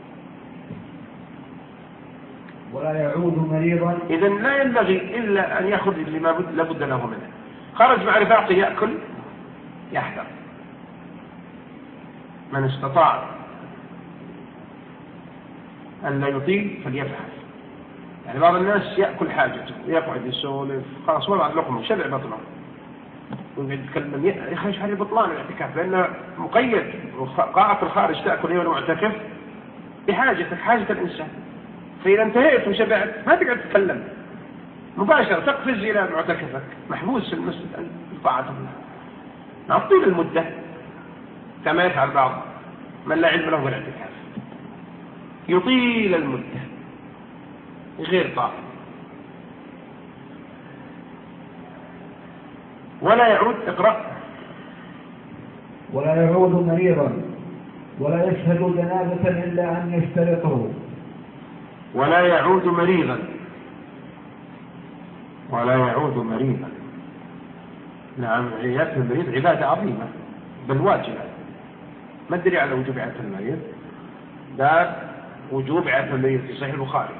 ولا يعود مريضا، إذن لا ينبغي إلا أن يأخذ اللي لابد له منه. خرج مع رفاقه يأكل يحذر، من استطاع أن لا يطيل فليفعل. يعني بعض الناس يأكل حاجته ويقعد يسولف، خلاص وضع اللقمة شبع بطنه ويتكلم، يا أخي ايش هذه بطلان الاعتكاف، لأنه مقيد، وقاعة الخارج تأكل أيها المعتكف بحاجتك، حاجة الإنسان. فإذا انتهيت وشبعت ما تقعد تتكلم مباشرة، تقفز إلى معتكفك، محبوس في المسجد بطاعة الله. نعطيل المدة كما يفعل بعض من لا علم له بالاعتكاف، يطيل المدة غير طاعة. ولا يعود، اقرأ. ولا يعود مريضا ولا يشهد جنازة إلا أن يشترطه. ولا يعود مريضا، ولا يعود مريضا. نعم، عيادة المريض عبادة عظيمة بل واجبة. ما أدري على وجوب عيادة المريض، باب وجوب عيادة المريض في صحيح البخاري.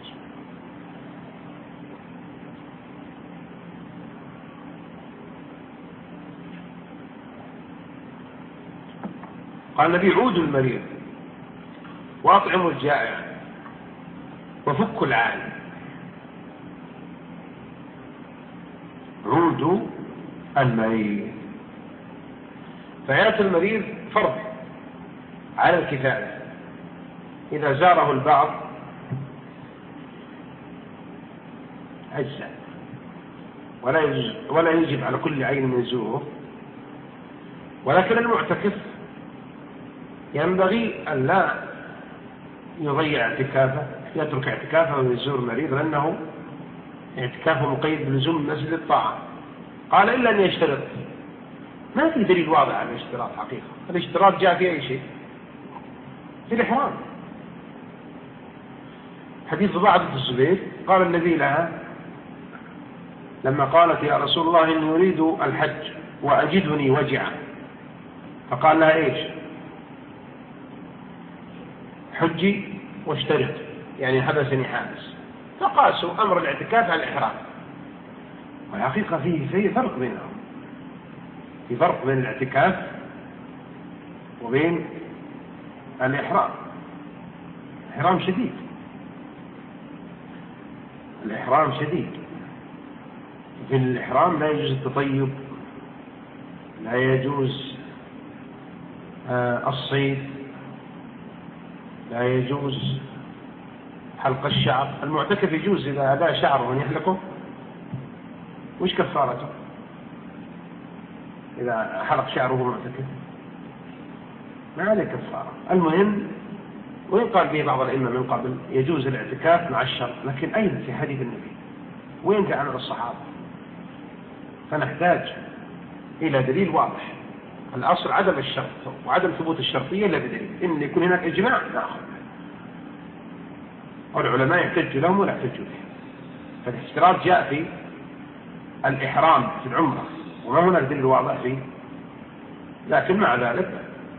قال النبي عودوا المريض وأطعموا الجائع وفكوا العالم. عودوا المريض، فعيادة المريض فرض على الكفاية، إذا زاره البعض أجزاء، ولا يجب على كل عين من يزوره. ولكن المعتكف ينبغي أن لا يضيع اعتكافه، يترك اعتكافه ويزور مريض، لأنه اعتكافه مقيد بلزوم مسجد الطاعة. قال إلا أن يشترط، ما في دليل واضح على الاشتراط حقيقة. الاشتراط جاء في أي شيء؟ في الإحرام. حديث ضباعة بنت الزبير قال النبي لها لما قالت يا رسول الله إني أريد الحج وأجدني وجعا، فقال لها إيش؟ حجي واشترط، يعني حبسني حابس. فقاسوا أمر الاعتكاف على الإحرام، والحقيقة فيه فرق بينهم، في فرق بين الاعتكاف وبين الإحرام. الإحرام شديد، الإحرام شديد. في الإحرام لا يجوز التطيب، لا يجوز الصيد لا يجوز، حلق الشعر. المعتكف يجوز إذا أداء شعره من يحلقه، وش كفارته إذا حلق شعره معتكف؟ ما عليه كفارة. المهم، وإن قال به بعض الأئمة من قبل يجوز الاعتكاف مع الشرط، لكن أين في حديث النبي؟ وين كان عمل الصحابة؟ فنحتاج إلى دليل واضح. الأصل عدم الشرط وعدم ثبوت الشرطية إلا بدليل. إن يكون هناك إجماع نأخذ، والعلماء يحتج لهم ولا يحتج به. فالاشتراط جاء في الإحرام في العمرة، وما هناك دليل واضح فيه. لكن مع ذلك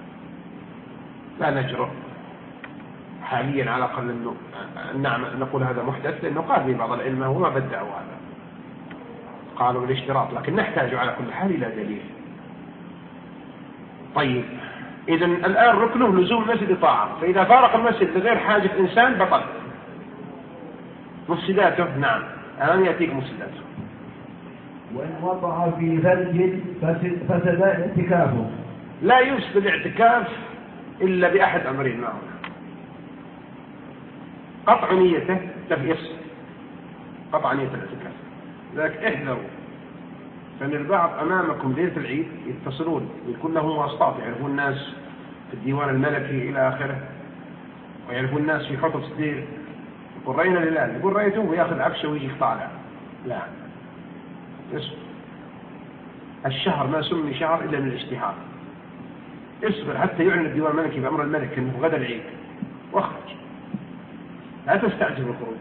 لا نجرؤ حاليا على الأقل أنه نقول هذا محدث، لأنه قال به بعض العلماء وما بدعوا هذا، قالوا بالاشتراط، لكن نحتاج على كل حال إلى دليل. طيب، إذن الآن ركنه لزوم المسجد طاعة، فإذا فارق المسجد لغير حاجة إنسان بطل. مفسداته، نعم الآن يأتيك مفسداته. وإن وضع في ثلج فسد اعتكافه. لا يفسد الاعتكاف إلا بأحد أمرين، ما هو قطع نيته يفسد، قطع نية الاعتكاف. لذلك احذروا، فإن البعض أمامكم ليلة العيد يتصلون ويكون لهم واسطات، يعرفون الناس في الديوان الملكي إلى آخره، ويعرفون الناس في حطب سدير، يقول رأينا الهلال، يقول رأيته ويأخذ عفشه ويجي يطالع. لا، اصبر، الشهر ما سمي شهر إلا من الاشتهار. اصبر حتى يعلن الديوان الملكي بأمر الملك أنه غدا العيد واخرج، لا تستعجل الخروج.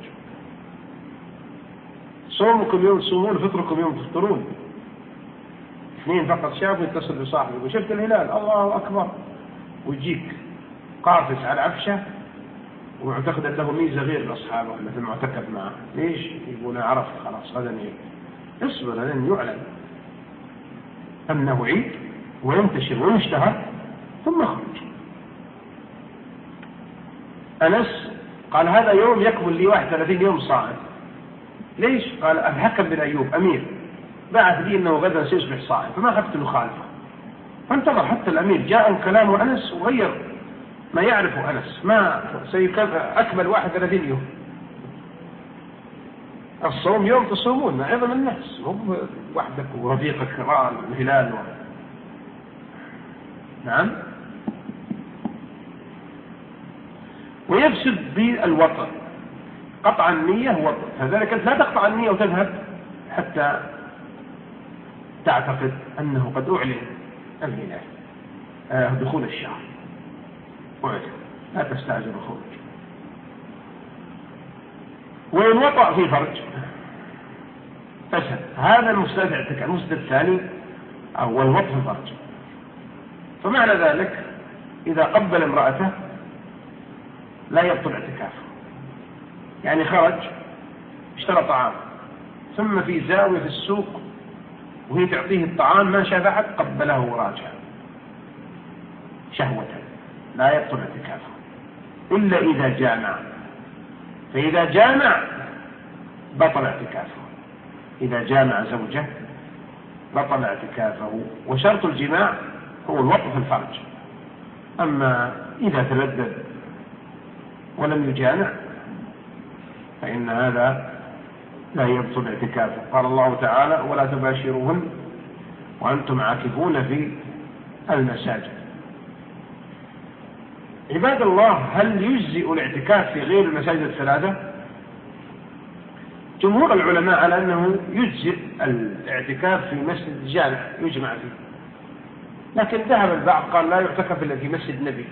صومكم يوم تصومون، فطركم يوم تفطرون. اثنين فقط شافوا يتصل بصاحبه يقول شفت الهلال، الله أكبر، ويجيك قارفس على عفشه ومعتقد أنه ميزة غير أصحابه مثل معتكف معه. ليش؟ يقول عرفت خلاص غدا عيد. اصبر لأن يعلن أنه عيد وينتشر ويشتهر ثم اخرج. أنس قال هذا يوم يكمل لي 31 يوم صائم. ليش؟ قال الحكم بن أيوب أمير بعث لي أنه غدا سيصبح صائم، فما خفت نخالفه، فانتظر حتى الأمير جاء كلام أنس وغير ما يعرف أنس، ما أكمل 31 يوم. الصوم يوم تصومون مع عظم الناس، مو وحدك ورفيقك رأى الهلال نعم. ويفسد بالوطن، قطع النية وطن، فذلك لا تقطع النية وتذهب حتى تعتقد أنه قد أعلن الهلال دخول الشهر، لا تستعجل الخروج. وإن وطأ في فرج فسد. هذا المفسد اعتكاف. المفسد الثاني أو الوطء في الفرج، فمعنى ذلك إذا قبل امرأته لا يبطل اعتكافه. يعني خرج اشترى طعام ثم في زاوية في السوق وهي تعطيه الطعام ما شبعت قبله وراجع شهوة، لا يبطل اعتكافه إلا إذا جامع. فإذا جامع بطل اعتكافه، إذا جامع زوجه بطل اعتكافه. وشرط الجماع هو الوطء في الفرج. أما إذا تلذذ ولم يجامع فإن هذا لا يبطل اعتكافه. قال الله تعالى ولا تباشروهن وأنتم عاكفون في المساجد. عباد الله، هل يجزئ الاعتكاف في غير المساجد الثلاثة؟ جمهور العلماء على أنه يجزئ الاعتكاف في مسجد جامع يجمع فيه، لكن ذهب البعض قال لا يعتكف إلا في مسجد النبي،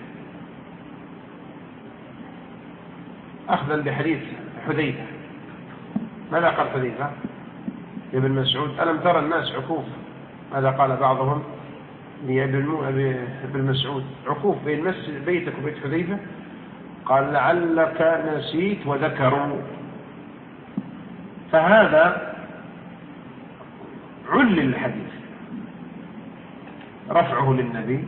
أخذا بحديث حذيفة. ماذا قال حذيفة ابن مسعود؟ ألم ترى الناس عكوف؟ ماذا قال بعضهم لابن مسعود؟ عكوف بين مسجد بيتك وبيت حذيفة؟ قال لعلك نسيت وذكروا. فهذا علل الحديث، رفعه للنبي،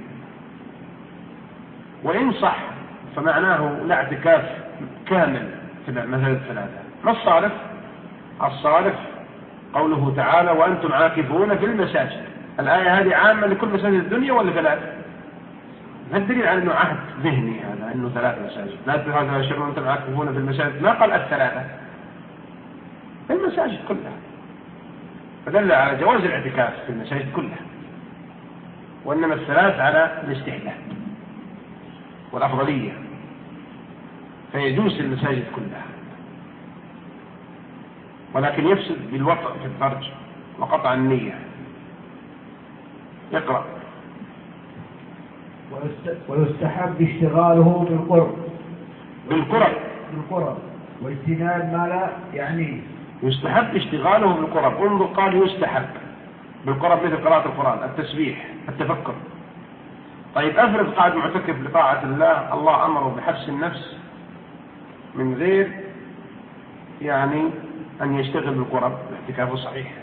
وإن صح فمعناه لا اعتكاف كامل في المساجد الثلاثة. ما الصارف؟ الصارف قوله تعالى وأنتم عاكفون في المساجد. الآية هذه عامة لكل مساجد الدنيا ولا ثلاثة؟ الدليل على أنه عهد ذهني هذا، أنه 3 مساجد. لا هذا أشهر وأنتم عاكفون في المساجد، ما قال 3 في المساجد كلها، فدل على جواز الاعتكاف في المساجد كلها، وإنما 3 على الاستحلال والأفضلية، فيجوز المساجد كلها، ولكن يفسد بالوطء في الفرج وقطع النية. يقرأ. ويستحب اشتغاله بالقرب واجتناب ما لا يعنيه. يستحب اشتغاله بالقرب. انظر، قال يستحب بالقرب مثل قراءة القرآن، التسبيح، التفكر. طيب افرض قاعد معتكف لطاعة الله، الله امره بحبس النفس من غير يعني ان يشتغل بالقرب، الاعتكاف صحيح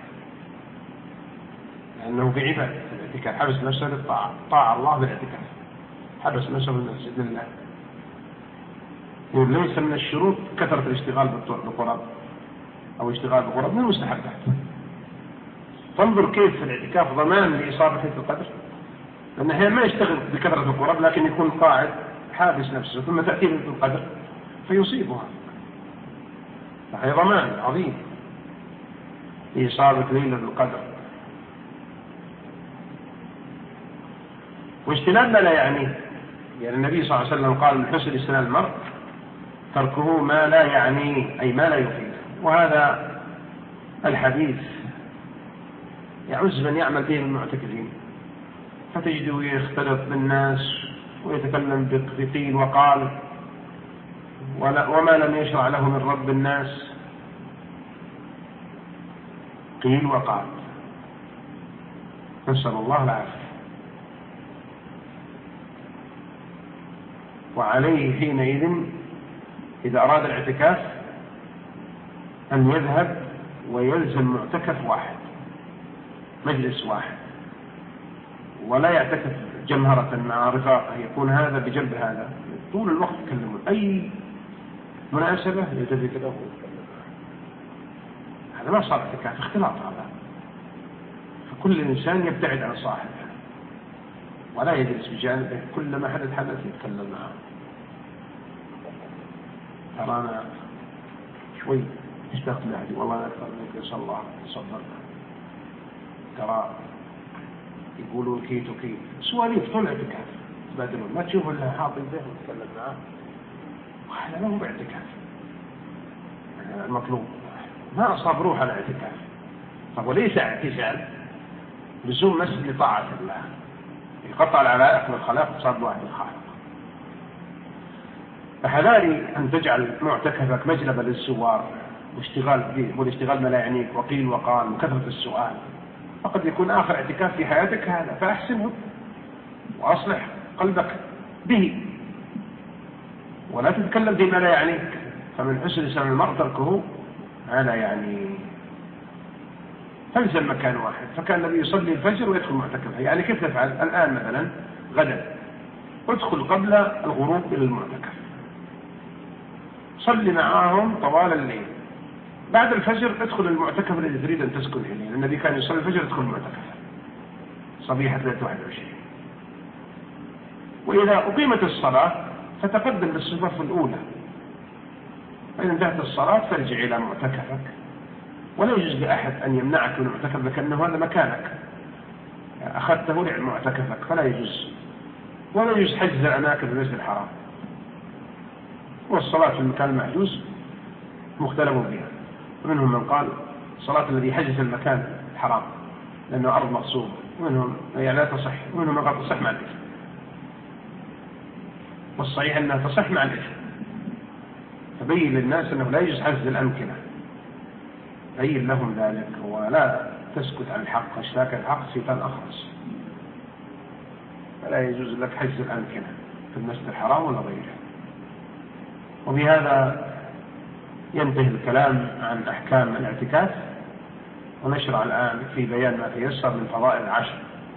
لانه في عبادة الاعتكاف، حبس نفسه للطاعة، طاعة الله بالاعتكاف، حبس نفسه لله. ليس من الشروط كثرة الاشتغال بالقرب أو اشتغال بالقرب، من المستحبات. فانظر كيف في الاعتكاف ضمان لإصابة ليلة القدر، لأن أحيانا ما يشتغل بكثرة القرب لكن يكون قاعد حابس نفسه، ثم تأتي ليلة القدر فيصيبها، فهي ضمان عظيم لإصابة ليلة القدر. واجتناب ما لا يعنيه، يعني النبي صلى الله عليه وسلم قال من حسن إسلام المرء تركه ما لا يعنيه، أي ما لا يفيد. وهذا الحديث يعز من يعمل به المعتكفين، فتجده يختلط بالناس ويتكلم بقيل وقال وما لم يشرع له من رب الناس قيل وقال، نسأل الله العافية. وعليه حينئذ إذا أراد الاعتكاف أن يذهب ويلزم معتكف واحد، مجلس واحد، ولا يعتكف جمهرة مع رفاقه، يكون هذا بجنب هذا طول الوقت يتكلمون، أي مناسبة يلتفت له ويتكلم. هذا ما صار اعتكاف، اختلاط هذا، فكل إنسان يبتعد عن صاحبه ولا يجلس بجانبه، كلما حدث يتكلم معه. ترانا شوي اشتقت لهدي، والله أكثر منك صلى الله صدق، ترى يقولون كيت وكيت، سواليف طول اعتكاف تبادلون، ما تشوفوا إلا حاط يده وتتكلم معه، وهذا ما هو باعتكاف. المطلوب ما أصاب روح على الاعتكاف. طب وليس اعتزال، لزوم مسجد لطاعة الله، يقطع العلائق والخلائق وصاب واحد الخالق. فحذاري أن تجعل معتكفك مجلبا للزوار واشتغال به، والاشتغال ما لا يعنيك وقيل وقال وكثرة السؤال، فقد يكون آخر اعتكاف في حياتك هذا، فأحسنه وأصلح قلبك به، ولا تتكلم بما لا يعنيك. فمن حسن إسلام المرء تركه ما لا يعنيه. فالزم مكان واحد. فكان النبي يصلي الفجر ويدخل معتكفه. يعني كيف تفعل الآن مثلا غدا؟ ادخل قبل الغروب إلى المعتكف، صلي معهم طوال الليل، بعد الفجر ادخل المعتكف الذي تريد أن تسكن إليه. النبي كان يصلي الفجر يدخل المعتكف صبيحة ليلة 21. وإذا أقيمت الصلاة فتقدم للصفوف الأولى، فإذا انتهت الصلاة فارجع إلى معتكفك. ولا يجوز لأحد أن يمنعك من معتكفك، لأنه هذا مكانك أخذته لمعتكفك، فلا يجوز. ولا يجوز حجز الأماكن في المسجد الحرام، والصلاة في المكان المحجوز مختلف بها. ومنهم من قال صلاة الذي حجز المكان الحرام لأنه أرض مغصوبة، ومنهم يعني لا تصح، ومنهم من قال تصح مع الإثم، والصحيح أنها تصح مع الإثم. فبين للناس أنه لا يجوز حجز الأمكنة، بين لهم ذلك، ولا تسكت عن الحق، اشتاك الحق سيطان أخرس، فلا يجوز لك حجز الأمكنة في المسجد الحرام ولا غيره. وبهذا ينتهي الكلام عن أحكام الاعتكاف، ونشرع الآن في بيان ما تيسر من فضائل العشر.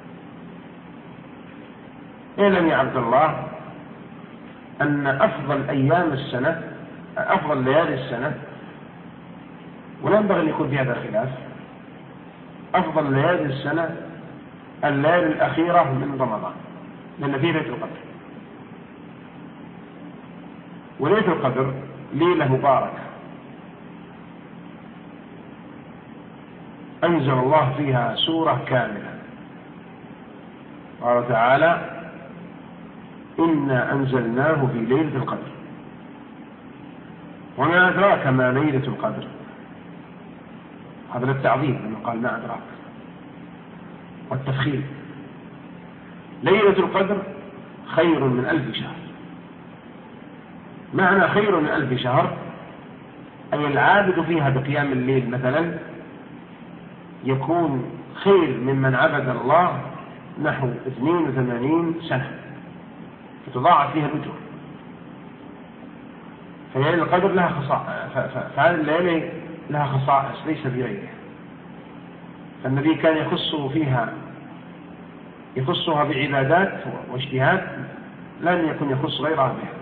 اعلم يا عبد الله أن أفضل أيام السنة، أفضل ليالي السنة، ولا ينبغي أن يكون في هذا خلاف، أفضل ليالي السنة الليالي الأخيرة من رمضان، لأن فيه ليلة القدر. وليلة القدر ليلة مباركة أنزل الله فيها سورة كاملة. قال تعالى: إنا أنزلناه في ليلة القدر. وما أدراك ما ليلة القدر؟ هذا للتعظيم لما قال ما أدراك، والتفخيم. ليلة القدر خير من 1000 شهر. معنى خير من 1000 شهر أي العابد فيها بقيام الليل مثلا يكون خير ممن عبد الله نحو 82 سنة، فتضاعف فيها الأجور. فليلة القدر لها خصائص، فهذه الليلة لها خصائص ليس في غيرها. فالنبي كان يخصها بعبادات واجتهاد لن يكن يخص غيرها بها.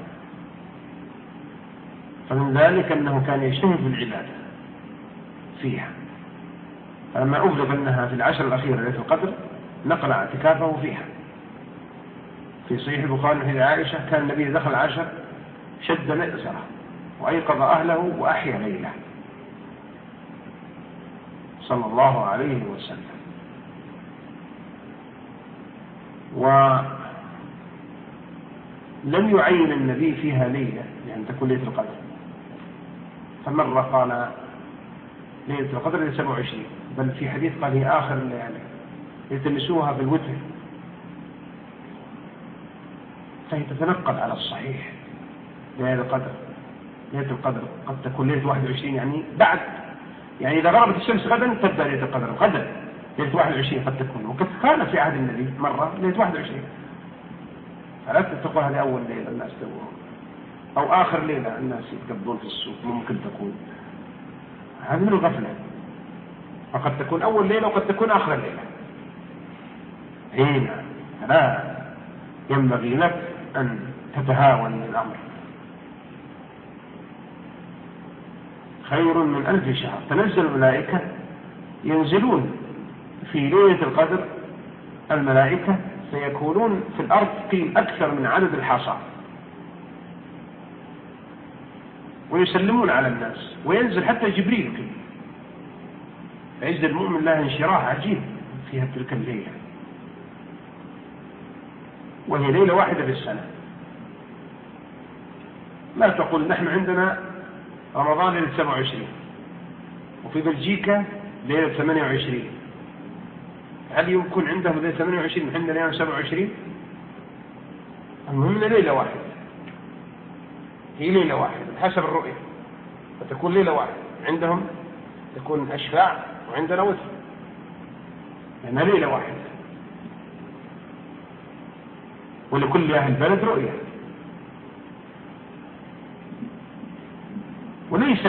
فمن ذلك أنه كان يجتهد في العبادة فيها، فلما أبلغ أنها في العشر الأخيرة ليلة القدر نقل اعتكافه فيها. في صحيح البخاري في عائشة كان النبي دخل العشر شد مئزره وأيقظ أهله وأحيا ليله صلى الله عليه وسلم. ولم يعين النبي فيها ليلة لأن تكون ليلة القدر، فمرة قال ليلة القدر 27، بل في حديث قال هي آخر الليالي يلتمسوها بالوتر، فهي تتنقل على الصحيح. ليلة القدر قد تكون ليلة 21، يعني بعد، يعني إذا غربت الشمس غدا تبدأ ليلة القدر، غدا ليلة 21 قد تكون، وقد كان في عهد النبي مرة ليلة 21. فلا تقول هذه أول ليلة الناس تقول، أو آخر ليلة الناس يتقبضون في السوق، ممكن تكون هذه من الغفلة. وقد تكون أول ليلة وقد تكون آخر ليلة. هنا لا ينبغي لك أن تتهاون الأمر. خير من 1000 شهر. تنزل الملائكة، ينزلون في ليلة القدر. الملائكة سيكونون في الأرض قيل أكثر من عدد الحصى، ويسلمون على الناس، وينزل حتى جبريل كي فيجد المؤمن له انشراح عجيب فيها تلك الليلة، وهي ليلة واحدة في السنة. لا تقول نحن عندنا رمضان ليلة 27، وفي بلجيكا ليلة 28. هل يكون عندهم ليلة 28 وعندنا ليلة 27؟ المهم ليلة واحدة، هي ليلة واحدة حسب الرؤية، فتكون ليلة واحدة. عندهم تكون أشفاع وعندنا وتر، لأنها ليلة واحدة، ولكل أهل البلد رؤية. وليس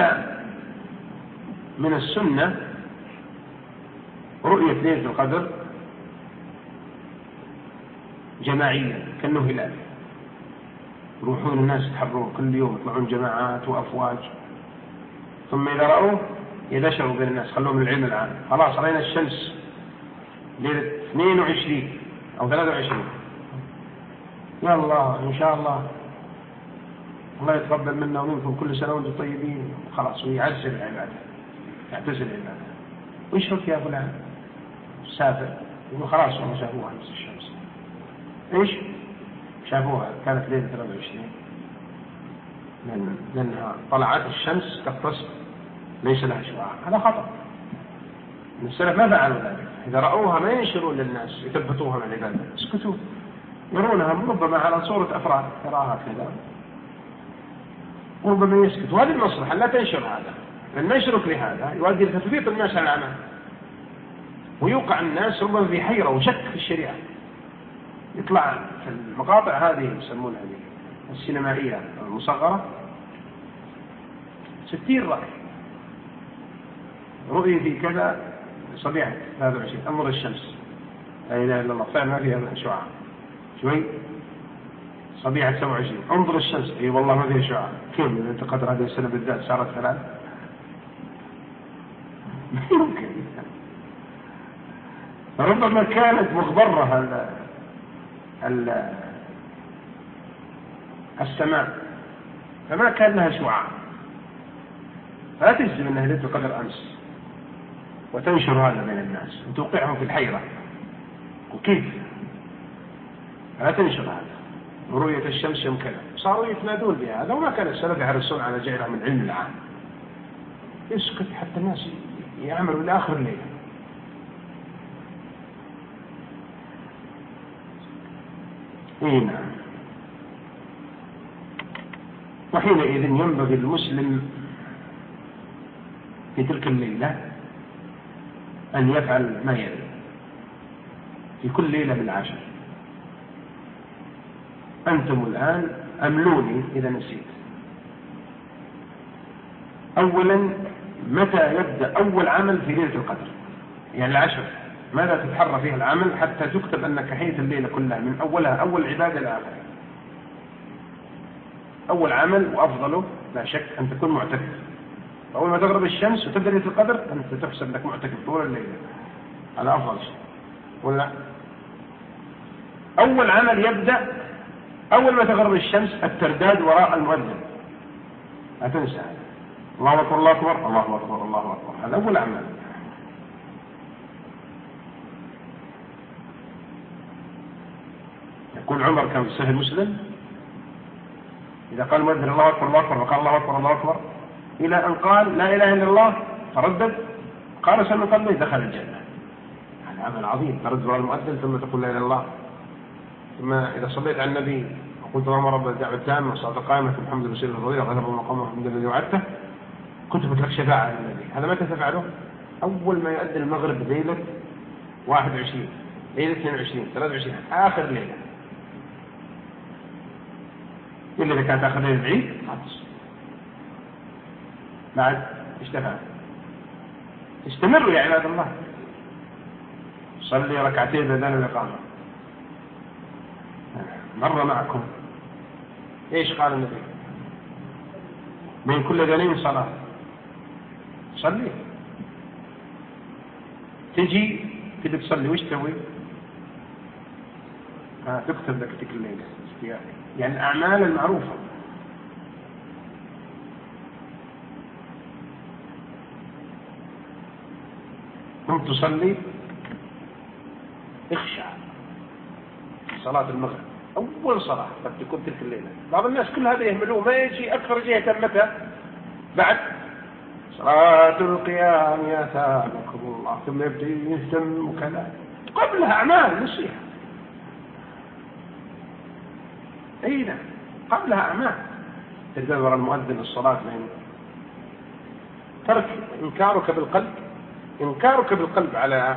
من السنة رؤية ليلة القدر جماعيا كأنه هلال، يروحون الناس يتحرون كل يوم، يطلعون جماعات وأفواج، ثم إذا رأوه يدشروا بين الناس، خلوهم من العلم العام. خلاص رأينا الشمس ليلة 22 أو 23، يا الله إن شاء الله يتقبل منا ومنكم كل سنة وانتم طيبين. خلاص ويعزل العبادة، يعتزل العبادة. ويش رأيك يا فلان؟ سافر، يقول خلاص هم شافوها نفس الشمس. ايش شافوها؟ كانت ليلة 23، لأنها طلعت الشمس تقتص ليس لها شعاع. هذا خطأ. السلف ما فعلوا ذلك. إذا رأوها ما ينشرون للناس يثبتوها من العبادة، اسكتوا، يرونها ربما على صورة أفراد يراها كذا، وربما يسكت. وهذه المصلحة لا تنشر هذا، لأن نشرك لهذا يؤدي لتثبيط الناس على الأعمال، ويوقع الناس ربما في حيرة وشك في الشريعة. يطلع في المقاطع هذه يسمونها السينمائية المصغرة 60 رأي، رؤية في كذا صبيحة 23 أنظر الشمس لا إله إلا الله فعلا ما فيها شعاع، شوي صبيحة 27 انظر الشمس اي والله ما فيها شعاع. كيف إذا أنت قدر هذه السنة بالذات صارت 3؟ ما يمكن. ربما كانت مغبرة السماء فما كان لها شعاع، فلا تجزم أنها ليلة القدر أمس وتنشر هذا بين الناس وتوقعهم في الحيرة. وكيف؟ لا تنشر هذا، ورؤية الشمس يوم كذا، صاروا يتنادون بهذا، وما كان السلف يحرصون على جعلها من علم العام. يسكت حتى الناس يعملوا إلى آخر الليل. نعم. وحينئذ ينبغي المسلم في تلك الليلة أن يفعل ما يلي في كل ليلة من العشر. أنتم الآن أملوني إذا نسيت. أولا، متى يبدأ أول عمل في ليلة القدر؟ يعني العشر ماذا تتحرى فيها العمل حتى تكتب أنك حيث الليلة كلها من أولها، أول عبادة إلى آخرها. أول عمل وأفضله لا شك أن تكون معتكف. أول ما تغرب الشمس وتبدأ ليلة القدر أنت تحسب لك معتكف طول الليلة، على أفضل شيء. ولا أول عمل يبدأ أول ما تغرب الشمس الترداد وراء المؤذن، لا تنسى هذا. الله أكبر الله أكبر الله أكبر الله أكبر، هذا أول عمل. يقول عمر كان في صحيح مسلم إذا قال المؤذن الله أكبر الله أكبر وقال الله أكبر الله أكبر إلى أن قال لا إله إلا الله فردد قال سنصلي دخل الجنة. هذا عمل عظيم، ترد وراء المؤذن ثم تقول لا إله إلا الله. ثم إذا صليت على النبي وقلت اللهم رب الدعوة التامة والصلاة القائمة الحمد لله رسول الله غفر الله مقامه الحمد لله الذي وعدته كتبت لك شفاعة على النبي. هذا متى تفعله؟ أول ما يؤذن المغرب ليلة 21 ليلة 22 23 آخر ليلة. إلا إذا كانت آخر ليلة العيد خلاص بعد اشتفى. استمروا يا عباد الله، صلي ركعتين بأذان الإقامة. مر معكم ايش قال النبي؟ من كل اذانين صلاة. صلي، تجي تبي تصلي وش تسوي؟ تكتب لك تلك الليلة، يعني الأعمال المعروفة. قمت تصلي اخشع صلاة المغرب أول صلاة قد تكون تلك الليلة. بعض الناس كل هذا يهملوه، ما يجي أكثر جهة متى؟ بعد صلاة القيام يا ثابكم الله، ثم يبدأ يهتم وكذا. قبلها أعمال نصيحة، أين قبلها أعمال تدبر المؤذن الصلاة من ترك إنكارك بالقلب على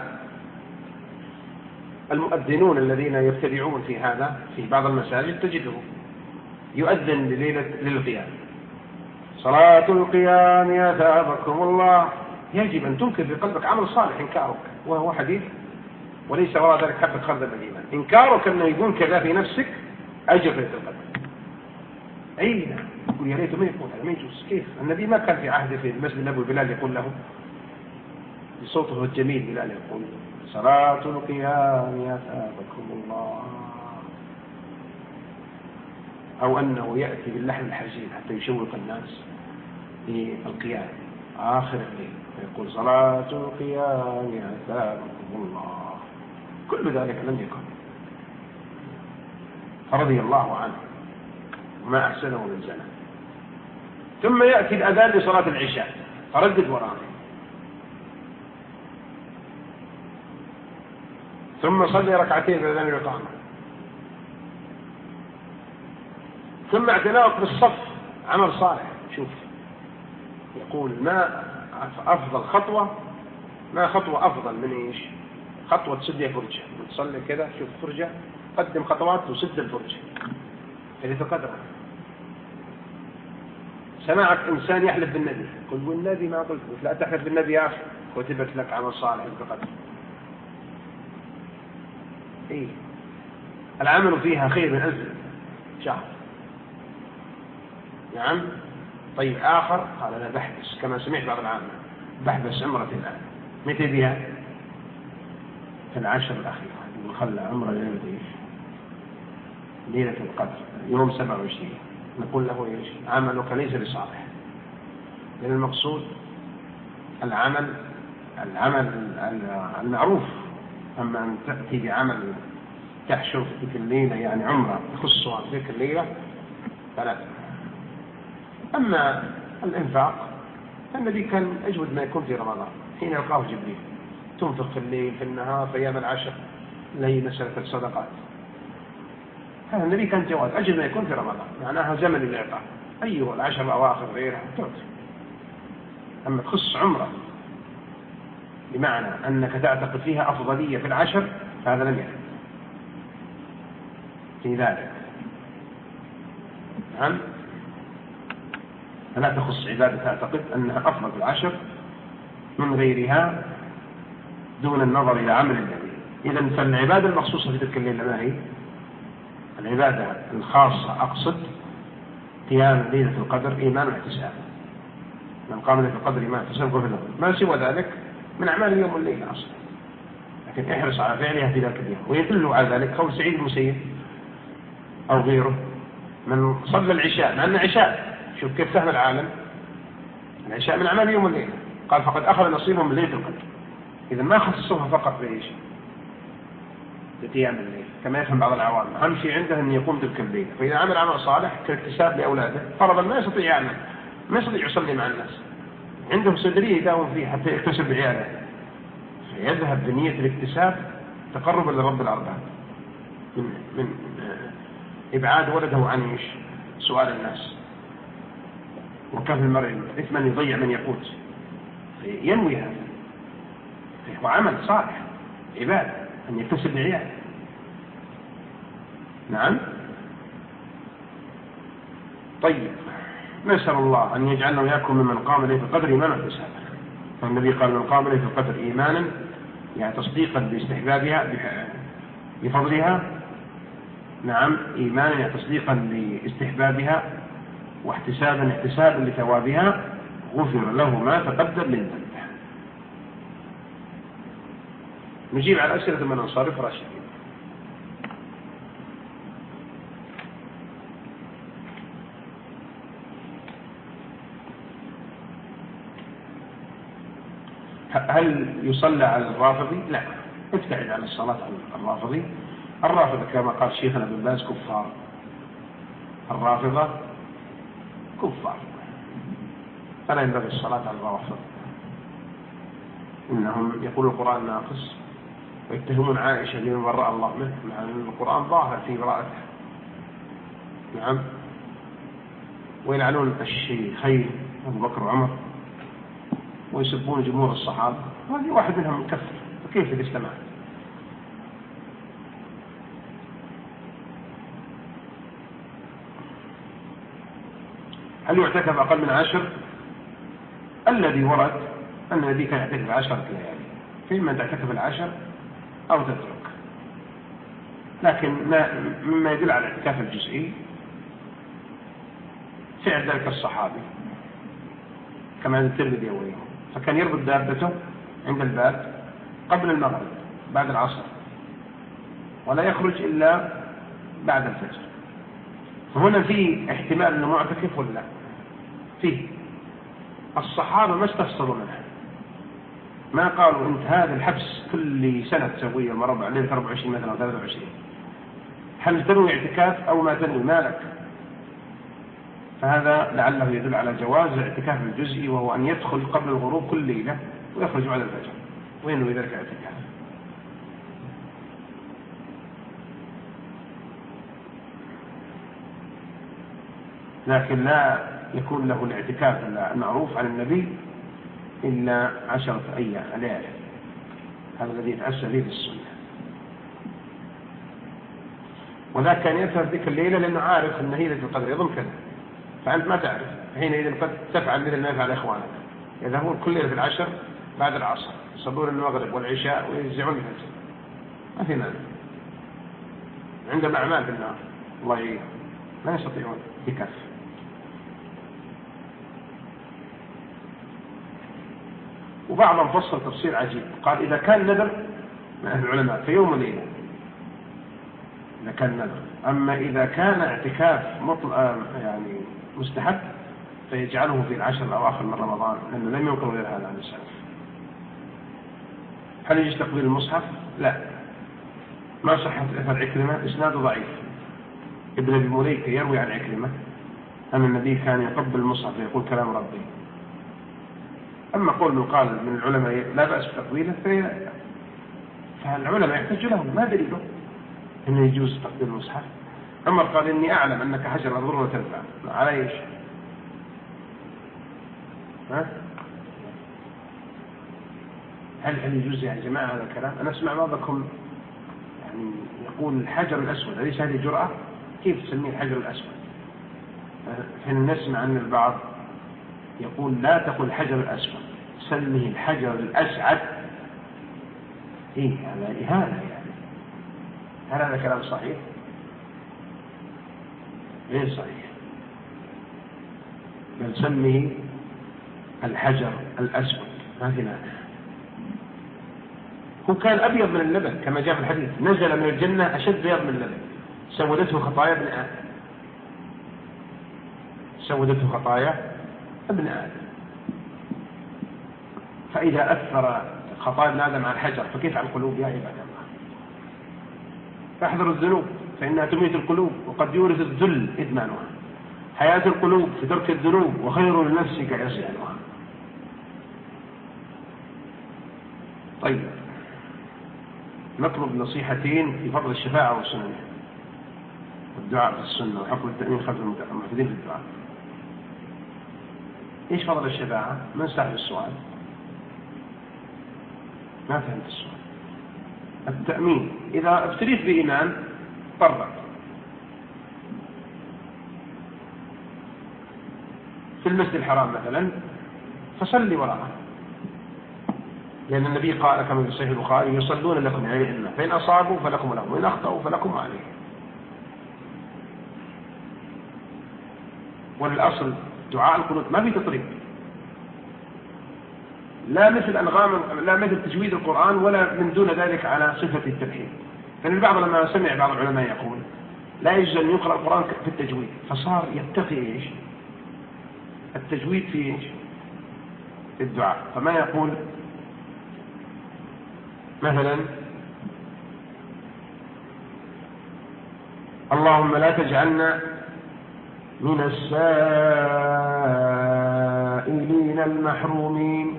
المؤذنون الذين يبتدعون في هذا. في بعض المساجد تجده يؤذن للقيام صلاة القيام يا ثابكم الله. يجب أن تنكر في قلبك عمل صالح إنكارك، وهو حديث وليس وراء ذلك حبة خردل من الإيمان. إنكارك أنه يكون كذا في نفسك أجر في القلب. أين يقول يا ريت ما يقول هذا ما يجوز. كيف؟ النبي ما كان في عهده في المسجد النبوي بلال يقول له بصوته الجميل بلال يقول صلاة القيام يا ثابكم الله، أو أنه يأتي باللحن الحزين حتى يشوق الناس للقيام آخر الليل فيقول صلاة القيام يا ثابكم الله. كل ذلك لم يكن، فرضي الله عنه وما أحسنه من زنا. ثم يأتي الأذان لصلاة العشاء فردد وراءه، ثم صلي ركعتين بأذان الإقامة، ثم اعتناؤك بالصف عمل صالح. شوف يقول ما أفضل خطوة، ما خطوة أفضل من إيش؟ خطوة تسد فرجة وتصلي كذا. شوف فرجة قدم خطوات وسد الفرجة اللي تقدر. سمعك إنسان يحلف بالنبي قل والنبي ما قلت لا تحلف بالنبي يا أخي، كتبت لك عمل صالح بقدر. إيه العمل فيها خير من ألف شهر. نعم. طيب آخر قال لا بحبس، كما سمعت بعض العامة بحبس عمرة الآن. متى بها؟ في العشر الأخيرة. وخلى عمرة ليلة القدر يوم 27 نقول له إيش؟ عملك ليس بصالح، لأن المقصود العمل المعروف. أما أن تأتي بعمل تحشر في تلك الليلة يعني عمرة تخصها في تلك الليلة فلا. أما الإنفاق فالنبي كان أجود ما يكون في رمضان حين يلقاه جبريل، تنفق في الليل في النهار في أيام العشر، اللي هي مسألة الصدقات. هذا النبي كان جواد أجود ما يكون في رمضان، معناها زمن الإعطاء، أيها العشر الأواخر غيرها تعطي. أما تخص عمرة بمعنى أنك تعتقد فيها أفضلية في العشر هذا لم يرد في ذلك. نعم، فلا تخص عبادة تعتقد أنها أفضل في العشر من غيرها دون النظر إلى عمل النبي. إذن فالعبادة المخصوصة في تلك الليلة ما هي؟ العبادة الخاصة أقصد قيام ليلة القدر إيمان واحتساب. من قام ليلة القدر إيمان واحتساب غفر له ما سوى ذلك من أعمال اليوم والليلة أصلا، لكن احرص على فعلها في ذلك اليوم. ويدل على ذلك قول سعيد المسيب أو غيره من صلى العشاء، مع أن العشاء شوف كيف فهم العالم، العشاء من أعمال اليوم والليلة، قال فقد أخذ نصيبه من ليلة القدر. إذا ما خصصوها فقط بإيش؟ بقيام الليل كما يفهم بعض العوام، أهم شيء عنده أن يقوم تلك الليلة. فإذا عمل عمل صالح كاكتساب لأولاده فرضا ما يستطيع يعمل، ما يستطيع يصلي مع الناس، عنده صدرية يداوم فيه حتى يكتسب عياله، فيذهب بنية الاكتساب تقربا لرب الأرباب من إبعاد ولده عن سؤال الناس، وكفى المرء إثما يضيع من يقوت، ينوي هذا، فهو عمل صالح عبادة أن يكتسب العيال. نعم. طيب، نسأل الله أن يجعلنا وياكم ممن قام ليلة القدر إيمانا واحتسابا. فالنبي قال من قام ليلة القدر إيمانا يعني تصديقا باستحبابها بفضلها، نعم، إيمانا يعني تصديقا باستحبابها، واحتسابا احتسابا لثوابها، غفر له ما تقدم من ذنبه. نجيب على أسئلة من أنصارف راشدين. هل يصلى على الرافضي؟ لا، ابتعد عن الصلاة على الرافضي. الرافضة كما قال شيخنا ابن باز كفار، الرافضة كفار، فلا ينبغي الصلاة على الرافضة، إنهم يقول القرآن ناقص ويتهمون عائشة بمن برأ الله منه، مع أن القرآن ظاهر في براءته. نعم. ويلعنون الشيخين أبو بكر وعمر ويسبون جمهور الصحابة، وهذه واحد منهم مكفر، فكيف الاستماع؟ هل يعتكف أقل من 10؟ الذي ورد أن الذي كان يعتكف 10 ليالي، فإما تعتكف 10 أو تترك، لكن مما يدل على الاعتكاف الجزئي فعل ذلك الصحابي كما عند الترمذي وغيره، فكان يربط دابته عند الباب قبل المغرب بعد العصر ولا يخرج إلا بعد الفجر. فهنا في احتمال أنه معتكف ولا لا؟ فيه. الصحابة ما استفسروا منها، ما قالوا أنت هذا الحبس كل سنة تسويه المربع لين 24 مثلا أو 23، هل تنوي اعتكاف أو ما تنوي مالك؟ فهذا لعله يدل على جواز الاعتكاف الجزئي، وهو أن يدخل قبل الغروب كل ليلة ويخرج بعد الفجر وينوي ذلك اعتكاف. لكن لا يكون له الاعتكاف المعروف عن النبي إلا 10 أيام ليالي، هذا الذي يتأسى به في السنة. وذاك كان يذهب ذيك الليلة لأنه عارف أن ليلة القدر يظن كذا، فأنت ما تعرف حينئذ قد تفعل مثل ما يفعل إخوانك، يذهبون كل ليلة في 10 بعد العصر يصلون المغرب والعشاء ويرجعون الفجر، ما في مانع، عندهم أعمال بالنار الله يعين، لا يستطيعون بكف. وبعضهم فصل تفسير عجيب، قال إذا كان نذر من أهل العلماء في يوم وليلة إذا كان نذر. أما إذا كان اعتكاف يعني مستحب فيجعله في العشر الأواخر من رمضان، لأنه لم ينقل غير هذا عن السلف. هل يجوز تقبيل المصحف؟ لا، ما صحت أثر عكرمة، إسناده ضعيف. ابن أبي مليكة يروي عن عكرمة أن النبي كان يقبل المصحف ويقول كلام ربي. أما قول من قال من العلماء لا بأس بتقبيله فالعلماء يحتج له، ما دليله أنه يجوز تقبيل المصحف. عمر قال إني أعلم أنك حجر أضر وتنفع، على إيش؟ هل يجوز يا جماعة هذا الكلام؟ أنا أسمع بعضكم يعني يقول الحجر الأسود، أليس هذه جرأة؟ كيف تسميه الحجر الأسود؟ حين نسمع أن البعض يقول لا تقل الحجر الأسود، سميه الحجر الأسعد. إيه هذا إهانة يعني. هل هذا كلام صحيح؟ غير صحيح، بل سميه الحجر الأسود، ما في معنى. هو كان أبيض من اللبن كما جاء في الحديث، نزل من الجنة أشد بياض من اللبن، سودته خطايا ابن آدم، سودته خطايا ابن آدم. فإذا أثر خطايا ابن آدم على الحجر فكيف على القلوب يا عباد الله؟ فاحذروا الذنوب فإنها تميت القلوب، وقد يورث الذل إدمانها. حياة القلوب في ترك الذنوب، وخير لنفسك عصيانها. طيب، نطلب نصيحتين في فضل الشفاعة والسنة والدعاء في السنة وحكم التأمين خلف المحفظين في الدعاء. إيش فضل الشفاعة؟ من صاحب السؤال؟ ما فهمت السؤال. التأمين إذا ابتليت بإيمان طرق في المسجد الحرام مثلا فصلي وراءه، لأن النبي قال كما في صحيح البخاري يصلون لكم عليهم، فإن أصابوا فلكم ولهم، وإن أخطأوا فلكم عليهم. والأصل دعاء القنوت ما في تطريق، لا مثل أنغام، لا مثل تجويد القرآن، ولا من دون ذلك على صفة التبحير. فإن البعض لما سمع بعض العلماء يقول لا يجوز أن يقرأ القرآن في التجويد، فصار يتقي إيش؟ التجويد في إيش؟ في الدعاء. فما يقول مثلا اللهم لا تجعلنا من السائلين المحرومين.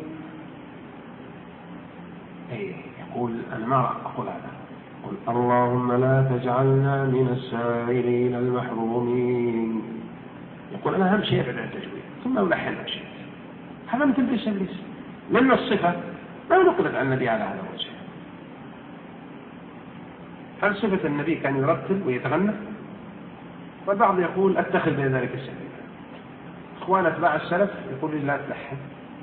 يقول أنا ما أقول هذا، يقول اللهم لا تجعلنا من السائلين المحرومين. يقول أنا أهم شيء أبعد عن التجويد ثم ألحن شيء. هذا مثل إبليس، لأن الصفة ما نقلت عن النبي على هذا الوجه. هل صفة النبي كان يرتل ويتغنى؟ والبعض يقول اتخذ بين ذلك السبيل. اخوان اتباع السلف يقول لي لا تلحن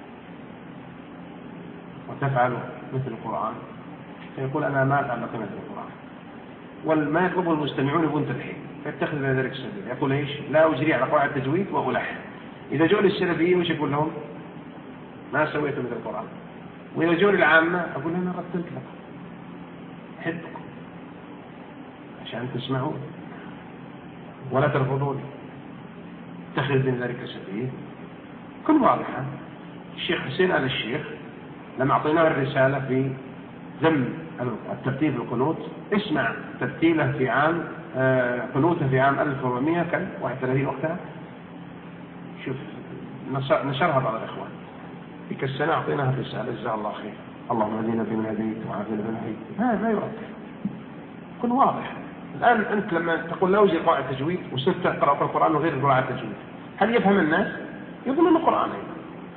وتفعل مثل القرآن، فيقول انا ما افعل مثل القرآن، وما يطلبه المستمعون يبون تلحين، فيتخذ بين ذلك السبيل. يقول ايش؟ لا اجري على قواعد التجويد والحن. اذا جوا للسلفيين وش يقول لهم؟ ما سويت مثل القرآن. واذا جوا للعامة اقول انا رتلت لكم احبكم عشان تسمعون ولا ترفضوني. اتخذ من ذلك السبيل. كن واضحا. الشيخ حسين آل الشيخ لما أعطيناه الرسالة في ذم الترتيب القنوت، اسمع ترتيله في عام قنوته في عام 1431 وقتها. شوف نشرها بعض الإخوان في السنة، أعطيناها الرسالة جزاه الله خير. اللهم اهدنا فيمن هديت وعافنا فيمن عافيت. ما يرد. كن واضح. الآن أنت لما تقول لا أجري قواعد التجويد وصرت تقرأ القرآن وغير قواعد التجويد، هل يفهم الناس؟ يظنون القرآن أيضا.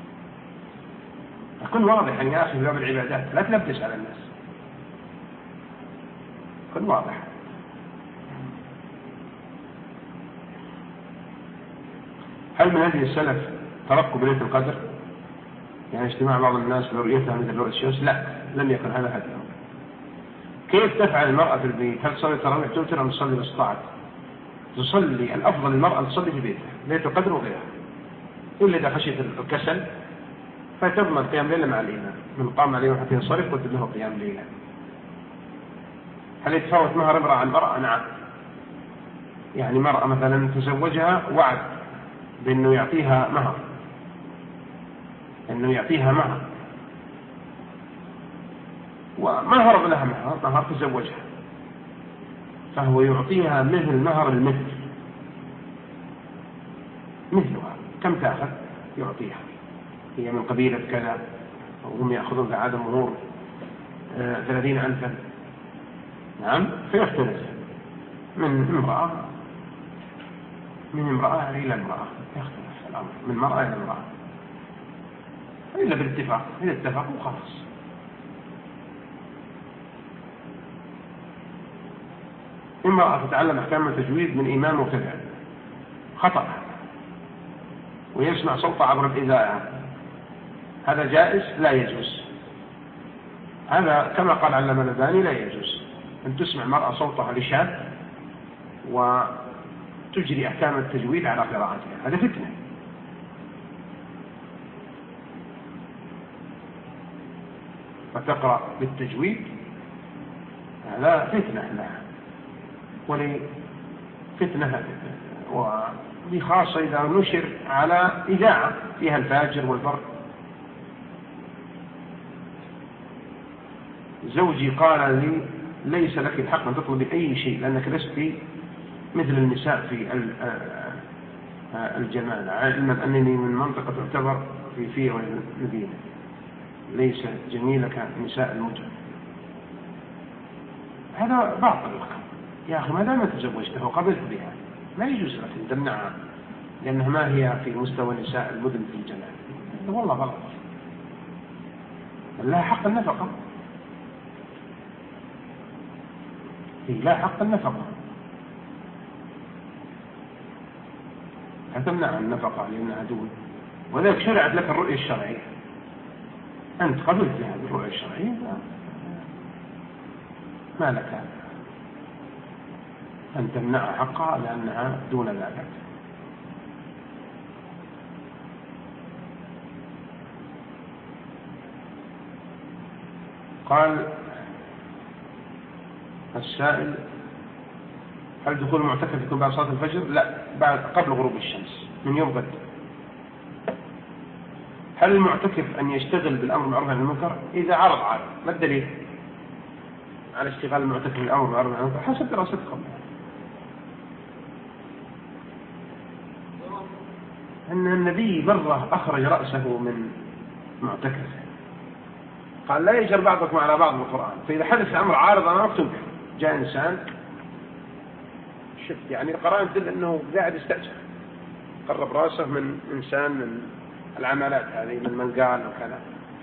كن واضحا يا أخي في باب العبادات، لا تلبس على الناس. كن واضح. هل من هذه السلف ترقب ليلة القدر؟ يعني اجتماع بعض الناس لرؤيتها مثل رؤية الشمس؟ لا، لم يكن هذا هديهم. كيف تفعل المرأة في البيت؟ هل تصلي التراويح توتر أم تصلي باستطاعت؟ تصلي الأفضل المرأة تصلي في بيتها ليلة القدر وغيرها، إلا إذا خشيت الكسل فتضمن قيام ليلة مع الإمام، من قام عليه حتى ينصرف قلت له قيام ليلة. هل يتفاوت مهر امرأة عن المرأة؟ نعم، يعني مرأة مثلا تزوجها وعد بأنه يعطيها مهر، أنه يعطيها مهر، وما هرب لها مهر تزوجها، فهو يعطيها مثل مهر المثل، مثلها كم تأخذ يعطيها، هي من قبيلة كذا وهم يأخذون في عدم مهور 30,000. نعم، فيختلف من امرأة إلى امرأة، يختلف الأمر من مرأة إلى امرأة، إلا بالاتفاق، إذا اتفقوا خلاص. امرأة تتعلم أحكام التجويد من إمام مبتدع خطأ ويسمع صوته عبر الإذاعة، هذا جائز؟ لا يجوز. هذا كما قال علامة الألباني لا يجوز أن تسمع مرأة صوتها لشاذ وتجري أحكام التجويد على قراءتها، هذا فتنة. فتقرأ بالتجويد هذا فتنة لها، ولفتنة وبخاصة إذا نشر على إذاعة فيها الفاجر والبر. زوجي قال لي ليس لك الحق أن تطلبي أي شيء لأنك لست مثل النساء في الجمال، علما أنني من منطقة تعتبر في فيها والمدينة ليس جميلة كنساء المدن. هذا باطل لك يا أخي، ما دام تزوجته وقبلت بها ما يجوز لك أن تمنعها لأنها ما هي في مستوى نساء المدن في الجمال. والله غلط، لها حق النفقة، هي لا حق النفقة، هتمنع النفقة لأنها دون، وذلك شرعت لك الرؤية الشرعية، أنت قبلت بها بالرؤية الشرعية ما لك أن تمنع حقها لأنها دون ذلك. قال السائل هل دخول المعتكف يكون بعد صلاة الفجر؟ لا، بعد قبل غروب الشمس من يوم غد. هل المعتكف أن يشتغل بالأمر بالمعروف والنهي عن المنكر؟ إذا عرض ما الدليل على اشتغال المعتكف بالأمر بالمعروف والنهي عن المنكر؟ حسب دراستكم أن النبي مرة أخرج رأسه من معتكفه قال لا يجر بعضكم على بعض بالقرآن، فإذا حدث أمر عارض أنا أكتب جاء إنسان شفت يعني القرآن تدل أنه قاعد يستأجر، قرب رأسه من إنسان من العملات هذه من منقال وكذا،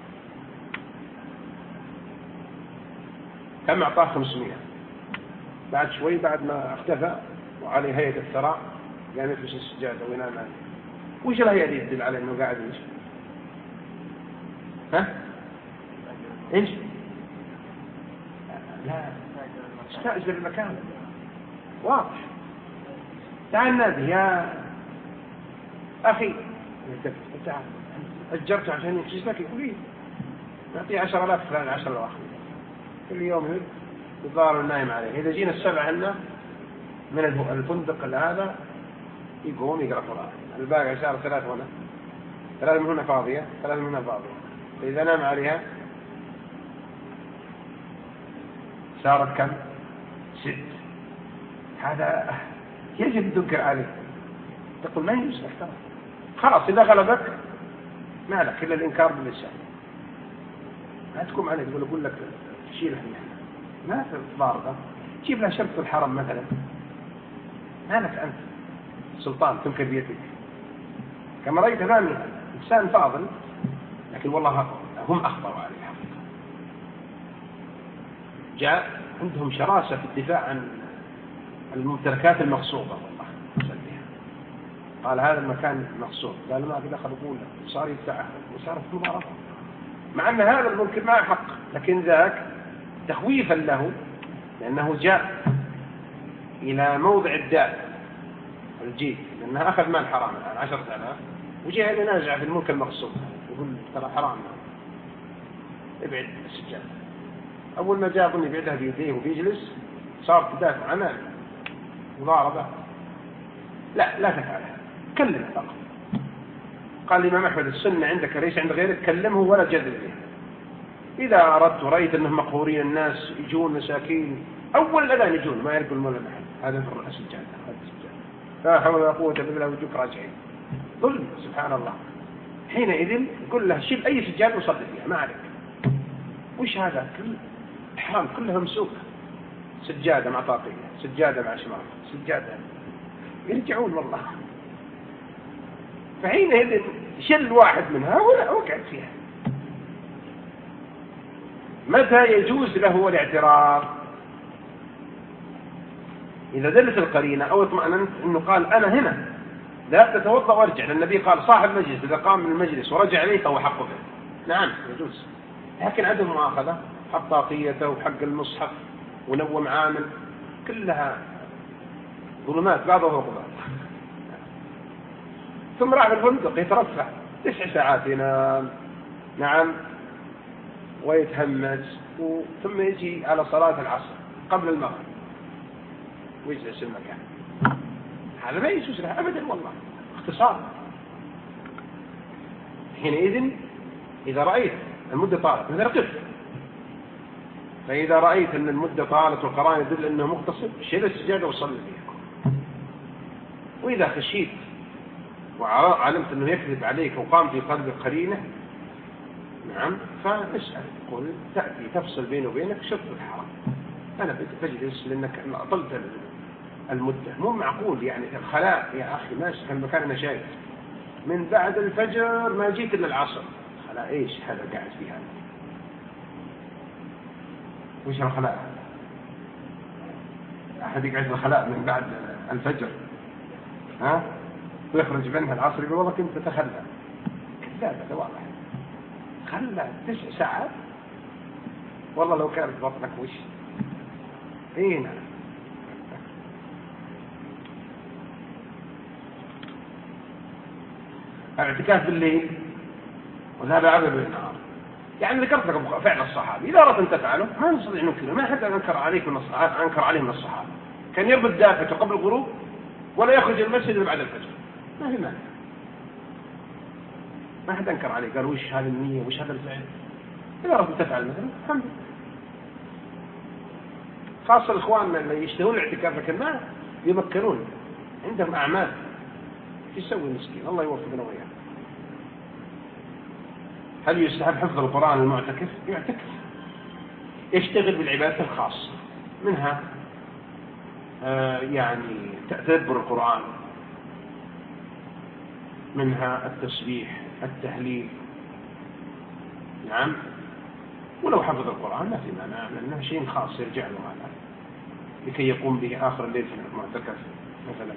كم أعطاه 500. بعد شوي بعد ما اختفى وعليه هيئة الثراء قام يفلس السجادة وينام عليه. وش الهيئة دي تدل على أنه قاعد يمشي؟ ها؟ إيش؟ لا استأجر المكان واضح. تعال النادي يا أخي تعال أجرته عشان يكشف لك، يقول لي نعطيه 10,000 فلان 10,000 كل يوم يضار النايم عليه. إذا جينا السبع هنا من الفندق هذا يقوم يقرأ قرآن، الباقي صار 3 هنا، 3 من هنا فاضية 3 من هنا فاضية، فإذا نام عليها صارت كم؟ 6. هذا يجب تنكر عليه، تقول ما يجوز لك، خلاص إذا غلبك ما لك إلا الإنكار باللسان، ما تقوم عليه تقول أقول لك تشيلها ما تضاربه، تجيب لها شرط الحرم مثلا، ما لك أنت سلطان تنكر بيدك. كما رأيت ثاني إنسان فاضل لكن والله هم أخطأوا عليه حقيقة، جاء عندهم شراسة في الدفاع عن الممتلكات المغصوبة، والله قال هذا المكان مغصوب، قال ما في دخل أقول صار يدفعه وصارت مضاربة، مع أن هذا الممكن ما حق، لكن ذاك تخويفا له لأنه جاء إلى موضع الداء الجيد لأنه أخذ مال حرام الآن 10,000 وجاء ينازع في الملك المغصوب يقول ترى حرام ابعد السجادة. أول ما جاء أظن يبعدها بيديه وبيجلس صار تدافع عنه مضاربة، لا تفعلها، كلمه فقط. قال الإمام أحمد السنة عندك ليس عند غيرك، كلمه ولا تجادل به. إذا أردت ورأيت أنهم مقهورين الناس يجون مساكين أول الأذان يجون ما يلقون ولا محل، هذا في الرأس الجادة، لا حول ولا قوة إلا بالله وجوك راجعين، ظلم سبحان الله. حينئذ قل له شيل أي سجادة وصلي فيها ما عليك. وش هذا؟ حرام كلها ممسوك، سجادة مع طاقية، سجادة مع شمال، سجادة، يرجعون والله. فحينئذ شل واحد منها ولا وقعت فيها. متى يجوز له الاعتراض؟ إذا دلت القرينة أو اطمأننت أنه قال أنا هنا لا تتوضأ وارجع، لأن النبي قال صاحب المجلس إذا قام من المجلس ورجع إليه فهو حق به. نعم يجوز، لكن عدم مؤاخذة، حق طاقيته وحق المصحف ونوم عامل، كلها ظلمات بعضها فوق بعض. ثم راح الفندق يترفع 9 ساعات ينام، نعم، ويتهمس، ثم يجي على صلاة العصر قبل المغرب ويجلس المكان. هذا ما يجوز له أبدا والله، اختصار. حينئذ إذا رأيت المدة طالت مثلا قف، فإذا رأيت أن المدة طالت والقرآن يدل أنه مقتصد شيل السجادة وصلي فيها. وإذا خشيت وعلمت أنه يكذب عليك وقام في قلبك قرينة، نعم، فاسأل، قل تأتي تفصل بينه وبينك شرط الحرام، أنا بجلس لأنك أطلت المدة. مو معقول يعني الخلاء يا أخي ماشي كان مكان أنا شايف من بعد الفجر ما جيت إلا العصر، خلاء إيش هذا قاعد فيه هذا؟ وش الخلاء؟ أحد يقعد في الخلاء من بعد الفجر ها ويخرج منها العصر يقول والله كنت تتخلى. كذاب، هذا واضح. خلى 9 ساعات والله لو كانت بطنك وش هنا. الاعتكاف بالليل وذهب عبد بالنهار، يعني ذكرت لكم فعل الصحابي، إذا أردت أن تفعله ما نستطيع ننكره، ما حد أنكر عليه من الصحابة. كان يربط دافته قبل الغروب ولا يخرج المسجد بعد الفجر، ما في مانع، ما حد أنكر عليه قال وش هذه النية وش هذا الفعل. إذا أردت تفعل مثلا الحمد لله. خاصة الإخوان اللي يشتهون الاعتكاف لكن ما يمكنون، عندهم أعمال يسوي مسكين، الله يوفقنا وياه. هل يستحب حفظ القرآن المعتكف؟ يعتكف، يشتغل بالعبادات الخاصة، منها يعني تدبر القرآن، منها التسبيح، التهليل، نعم. ولو حفظ القرآن ما في مانع، لأنه شيء خاص يرجع له هذا لكي يقوم به آخر الليل في المعتكف مثلا.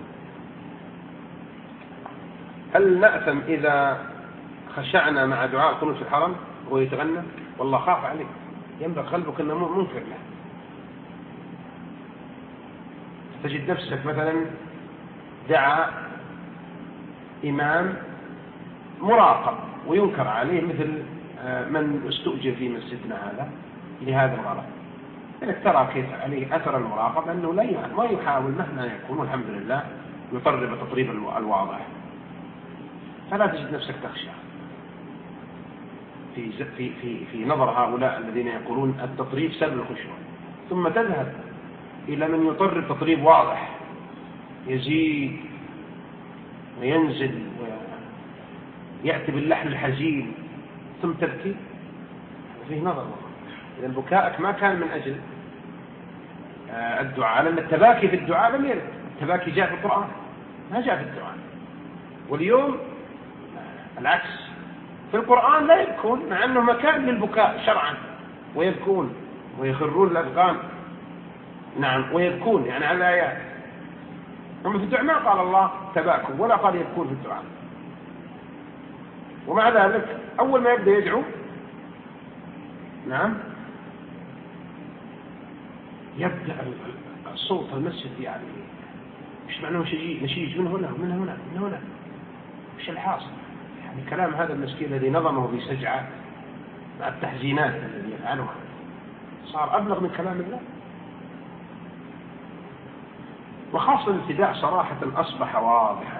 هل نأثم إذا خشعنا مع دعاء القنوت في الحرم ويتغنى؟ والله خاف عليه، ينبغي قلبك أنه منكر له. تجد نفسك مثلا دعا إمام مراقب وينكر عليه، مثل من استؤجر في مسجدنا هذا لهذا الغرض، انك ترى كيف عليه اثر المراقب انه ما يحاول مهما يكون والحمد لله يطرب التطريب الواضح. فلا تجد نفسك تخشى في نظر هؤلاء الذين يقولون التطريب سبب الخشوع، ثم تذهب الى من يطرب تطريب واضح يزيد وينزل ويأتي باللحن الحزين ثم تبكي، فيه نظر. إذا بكائك ما كان من أجل الدعاء، لأن التباكي في الدعاء لم يرد، التباكي جاء في القرآن ما جاء في الدعاء. واليوم العكس، في القرآن لا يبكون مع أنه مكان للبكاء شرعا، ويبكون ويخرون الأذقان، نعم، ويبكون يعني على الآيات. أما في الدعاء ما قال الله تباكوا ولا قال يبكون في الدعاء. ومع ذلك أول ما يبدأ يدعو، نعم، يبدأ الصوت المسجد يعني مش معناه نشيج من هنا ومن هنا من هنا، مش الحاصل يعني كلام هذا المسكين الذي نظمه بسجعة مع التحزينات الذي يفعلها صار أبلغ من كلام الله. وخاصة الابتداع صراحة أصبح واضحا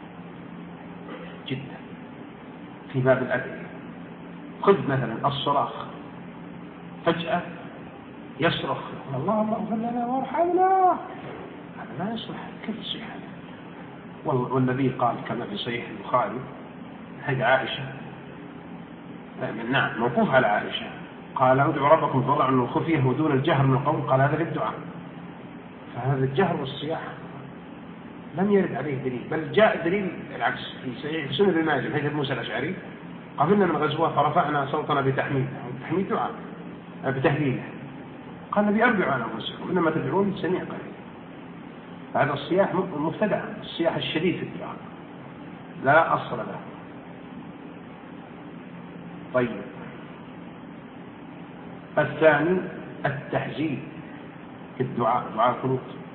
جدا في باب الأدعية. خذ مثلا الصراخ، فجأة يصرخ الله الله اغفر لنا وارحمنا، هذا لا يصلح. كيف يصيح هذا؟ والنبي قال كما في صحيح البخاري هذه عائشة، نعم موقوف على عائشة، قال ادعوا ربكم تضرعا وخفية ودون الجهر من القول، قال هذا للدعاء. فهذا الجهر والصياح لم يرد عليه دليل، بل جاء دليل العكس في سنن ابن ماجه من حديث موسى الأشعري قبلنا من غزوة فرفعنا صوتنا بتحميد دعاء بتهليله، قال النبي أربعوا على أنفسكم إنما تدعون سميع قريب. هذا الصياح مبتدع، الصياح الشديد في الدعاء لا أصل له. طيب الثاني التحزين في الدعاء، دعاء القنوت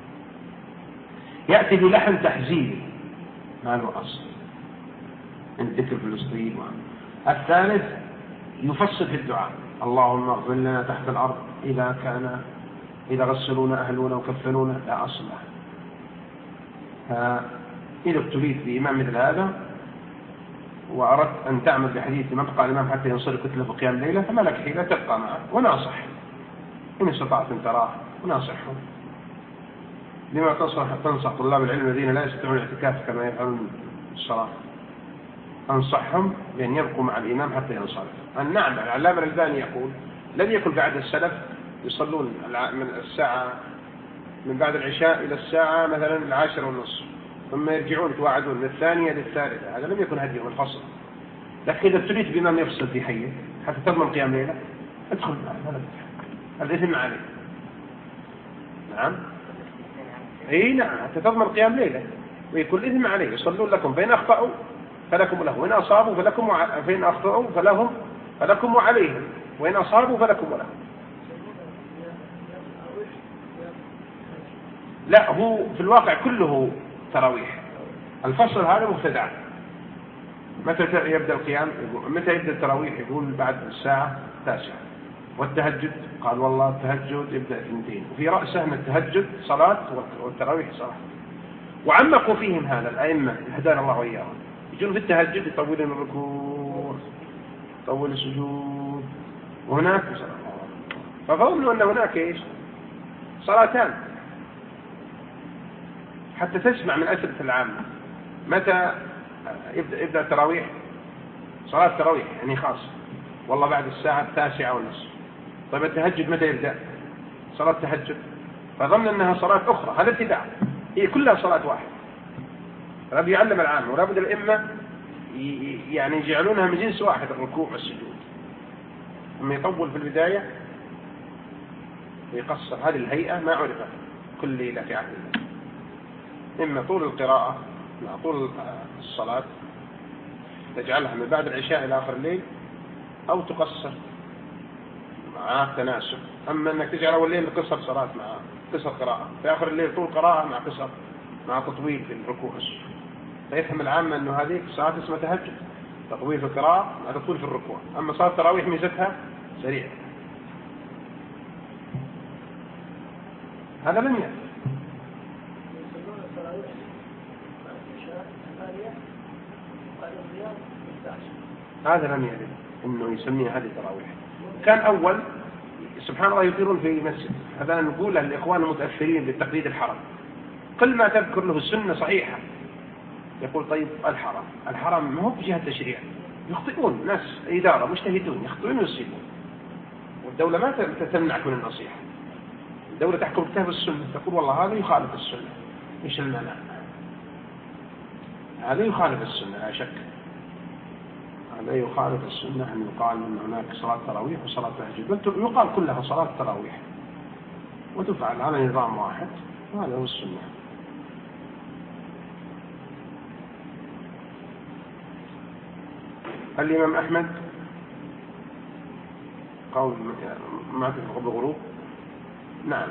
يأتي بلحن تحزين ما له أصل من ذكر فلسطين. الثالث يفصل في الدعاء اللهم اغفر لنا تحت الأرض إذا غسلونا أهلونا وكفنونا، لا أصل له. إذا ابتليت بإمام مثل هذا وأردت أن تعمل بحديث ما بقى الإمام حتى ينصر كتله في قيام الليلة فما لك حيلة، تبقى معه وناصح إن استطعت أن تراه وناصحهم. لما تنصح طلاب العلم الذين لا يستطيعون الاعتكاف كما يفعلون الصلاة، أنصحهم بأن يبقوا مع الإمام حتى ينصرف. نعم العلامة الألباني يقول لم يكن بعد السلف يصلون من بعد العشاء إلى الساعة مثلا 10:30 ثم يرجعون يتواعدون من الثانية للثالثة، هذا لم يكن هديهم الفصل. لكن إذا ابتليت بإمام يفصل في حيه حتى تضمن قيام ليلة ادخل معه، هذا الإثم عليه. نعم اي نعم حتى تضمن قيام ليلة ويكون الإثم عليه. يصلون لكم فإن أخطأوا فلكم له وإن أصابوا فلكم فإن أخطأوا فلكم وعليهم وإن أصابوا فلكم ولهم. لا هو في الواقع كله تراويح. الفصل هذا مبتدع. متى يبدأ القيام؟ متى يبدأ التراويح؟ يقول بعد الساعة 9. والتهجد قال والله التهجد يبدأ 2، وفي رأسه من التهجد صلاة والتراويح صلاة. وعمقوا فيهم هذا الأئمة هدانا الله وإياهم، يجون في التهجد يطولون الركوع يطول السجود، وهناك فظنوا أن هناك إيش صلاتان حتى تسمع من أسئلة العامة. متى يبدأ التراويح؟ صلاة التراويح يعني خاص والله بعد الساعة 9:30. طيب التهجد متى يبدأ؟ صلاة التهجد، فظن أنها صلاة أخرى. هذا ابتداع، هي كلها صلاة واحدة. رب يعلم العامة ولا بد الأئمة يعني يجعلونها من جنس واحد الركوع والسجود. أما يطول في البداية ويقصر، هذه الهيئة ما عرفت كل ليلة في عهد الله. إما طول القراءة مع طول الصلاة تجعلها من بعد العشاء إلى آخر الليل، أو تقصر مع تناسب. أما أنك تجعل أول الليل قصر صلاة مع قصر قراءة، في آخر الليل طول قراءة مع قصر مع تطويل في الركوع والسجود، فيفهم العامة أنه هذه صلاة اسمها تهجد، تطويل في القراءة مع تطويل في الركوع. أما صلاة التراويح ميزتها سريعة. هذا لم يأتي. هذا لم يرد انه يسميه هذه تراويح. كان اول سبحان الله يطيرون في مسجد، هذا نقوله للاخوان المتاثرين بالتقليد الحرام، كل ما تذكر له السنه صحيحه يقول طيب الحرام ما هو بجهه التشريع، يخطئون ناس اداره مجتهدون يخطئون ويصيبون، والدوله ما تمنعك من النصيحه. الدوله تحكم كتاب السنه تقول والله هذا يخالف السنه، ايش المانع؟ هذا يخالف السنه لا شك. لا يخالف السنة أن يقال أن هناك صلاة تراويح وصلاة تهجد، بل يقال كلها صلاة تراويح وتفعل على نظام واحد، وهذا هو السنة. الإمام أحمد قول ما في قبل الغروب. نعم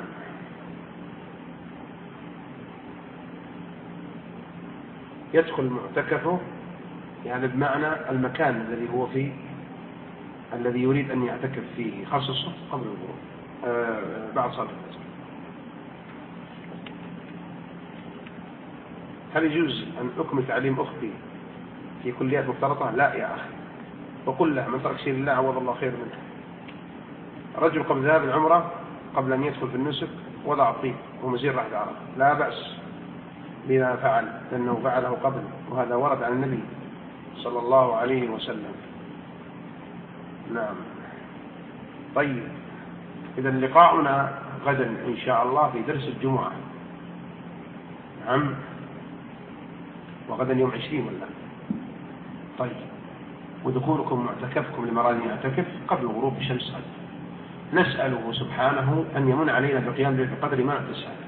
يدخل معتكفه يعني بمعنى المكان الذي هو فيه الذي يريد أن يعتكف فيه، خصصه قبل الغروب بعد صلاة الفجر. هل يجوز أن أكمل تعليم أختي في كليات مختلطة؟ لا يا أخي، وقل له من ترك شيء لله عوض الله خير منه. رجل قبل ذهاب العمرة قبل أن يدخل في النسك وضع الطيب ومزير راح عرفة، لا بأس بما فعل لأنه فعله قبل، وهذا ورد عن النبي صلى الله عليه وسلم. نعم. طيب، إذا لقاؤنا غدا إن شاء الله في درس الجمعة. نعم، وغدا يوم 20 ولا؟ طيب، ودخولكم معتكفكم لمراد يعتكف قبل غروب الشمس غد. نسأله سبحانه أن يمن علينا بقيام ليلة القدر ما نتساءل.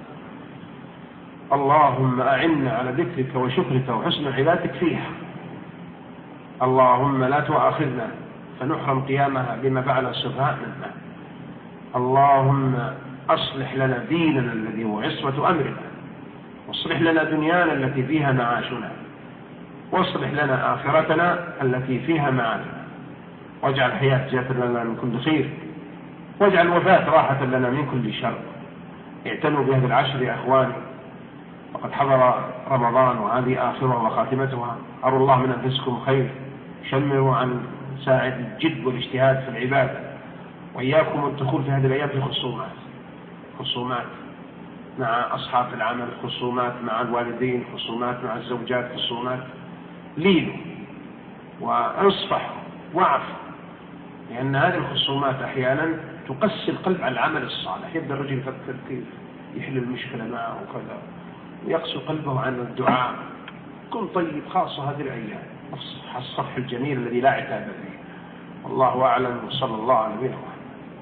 اللهم أعنا على ذكرك وشكرك وحسن عبادتك فيها. اللهم لا تؤاخذنا فنحرم قيامها بما فعل السفهاء منا. اللهم أصلح لنا ديننا الذي هو عصمة أمرنا، واصلح لنا دنيانا التي فيها معاشنا، واصلح لنا آخرتنا التي فيها معادنا، واجعل الحياة زيادة لنا من كل خير، واجعل الوفاة راحة لنا من كل شر. اعتنوا بهذه العشر يا أخواني، وقد حضر رمضان وهذه آخرها وخاتمتها. أروا الله من أنفسكم خير، شمروا عن ساعد الجد والاجتهاد في العبادة، وإياكم الدخول في هذه الأيام في خصومات مع أصحاب العمل، خصومات مع الوالدين، خصومات مع الزوجات، خصومات. لينوا وانصفحوا واعفوا، لأن هذه الخصومات أحيانا تقسي القلب على العمل الصالح. يبدأ الرجل يفكر كيف يحل المشكلة معه وكذا، ويقسو قلبه عن الدعاء. كن طيب، خاصة هذه الأيام، الصفح الجميل الذي لا عتاب فيه. والله أعلم، وصلى الله على نبينا محمد.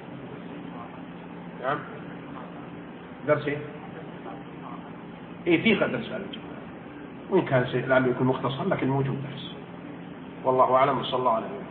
نعم، درس إيه؟ في درس على الجمعة، وإن كان لعله يكون مختصر لكن موجود درس. والله أعلم، وصلى الله على نبينا.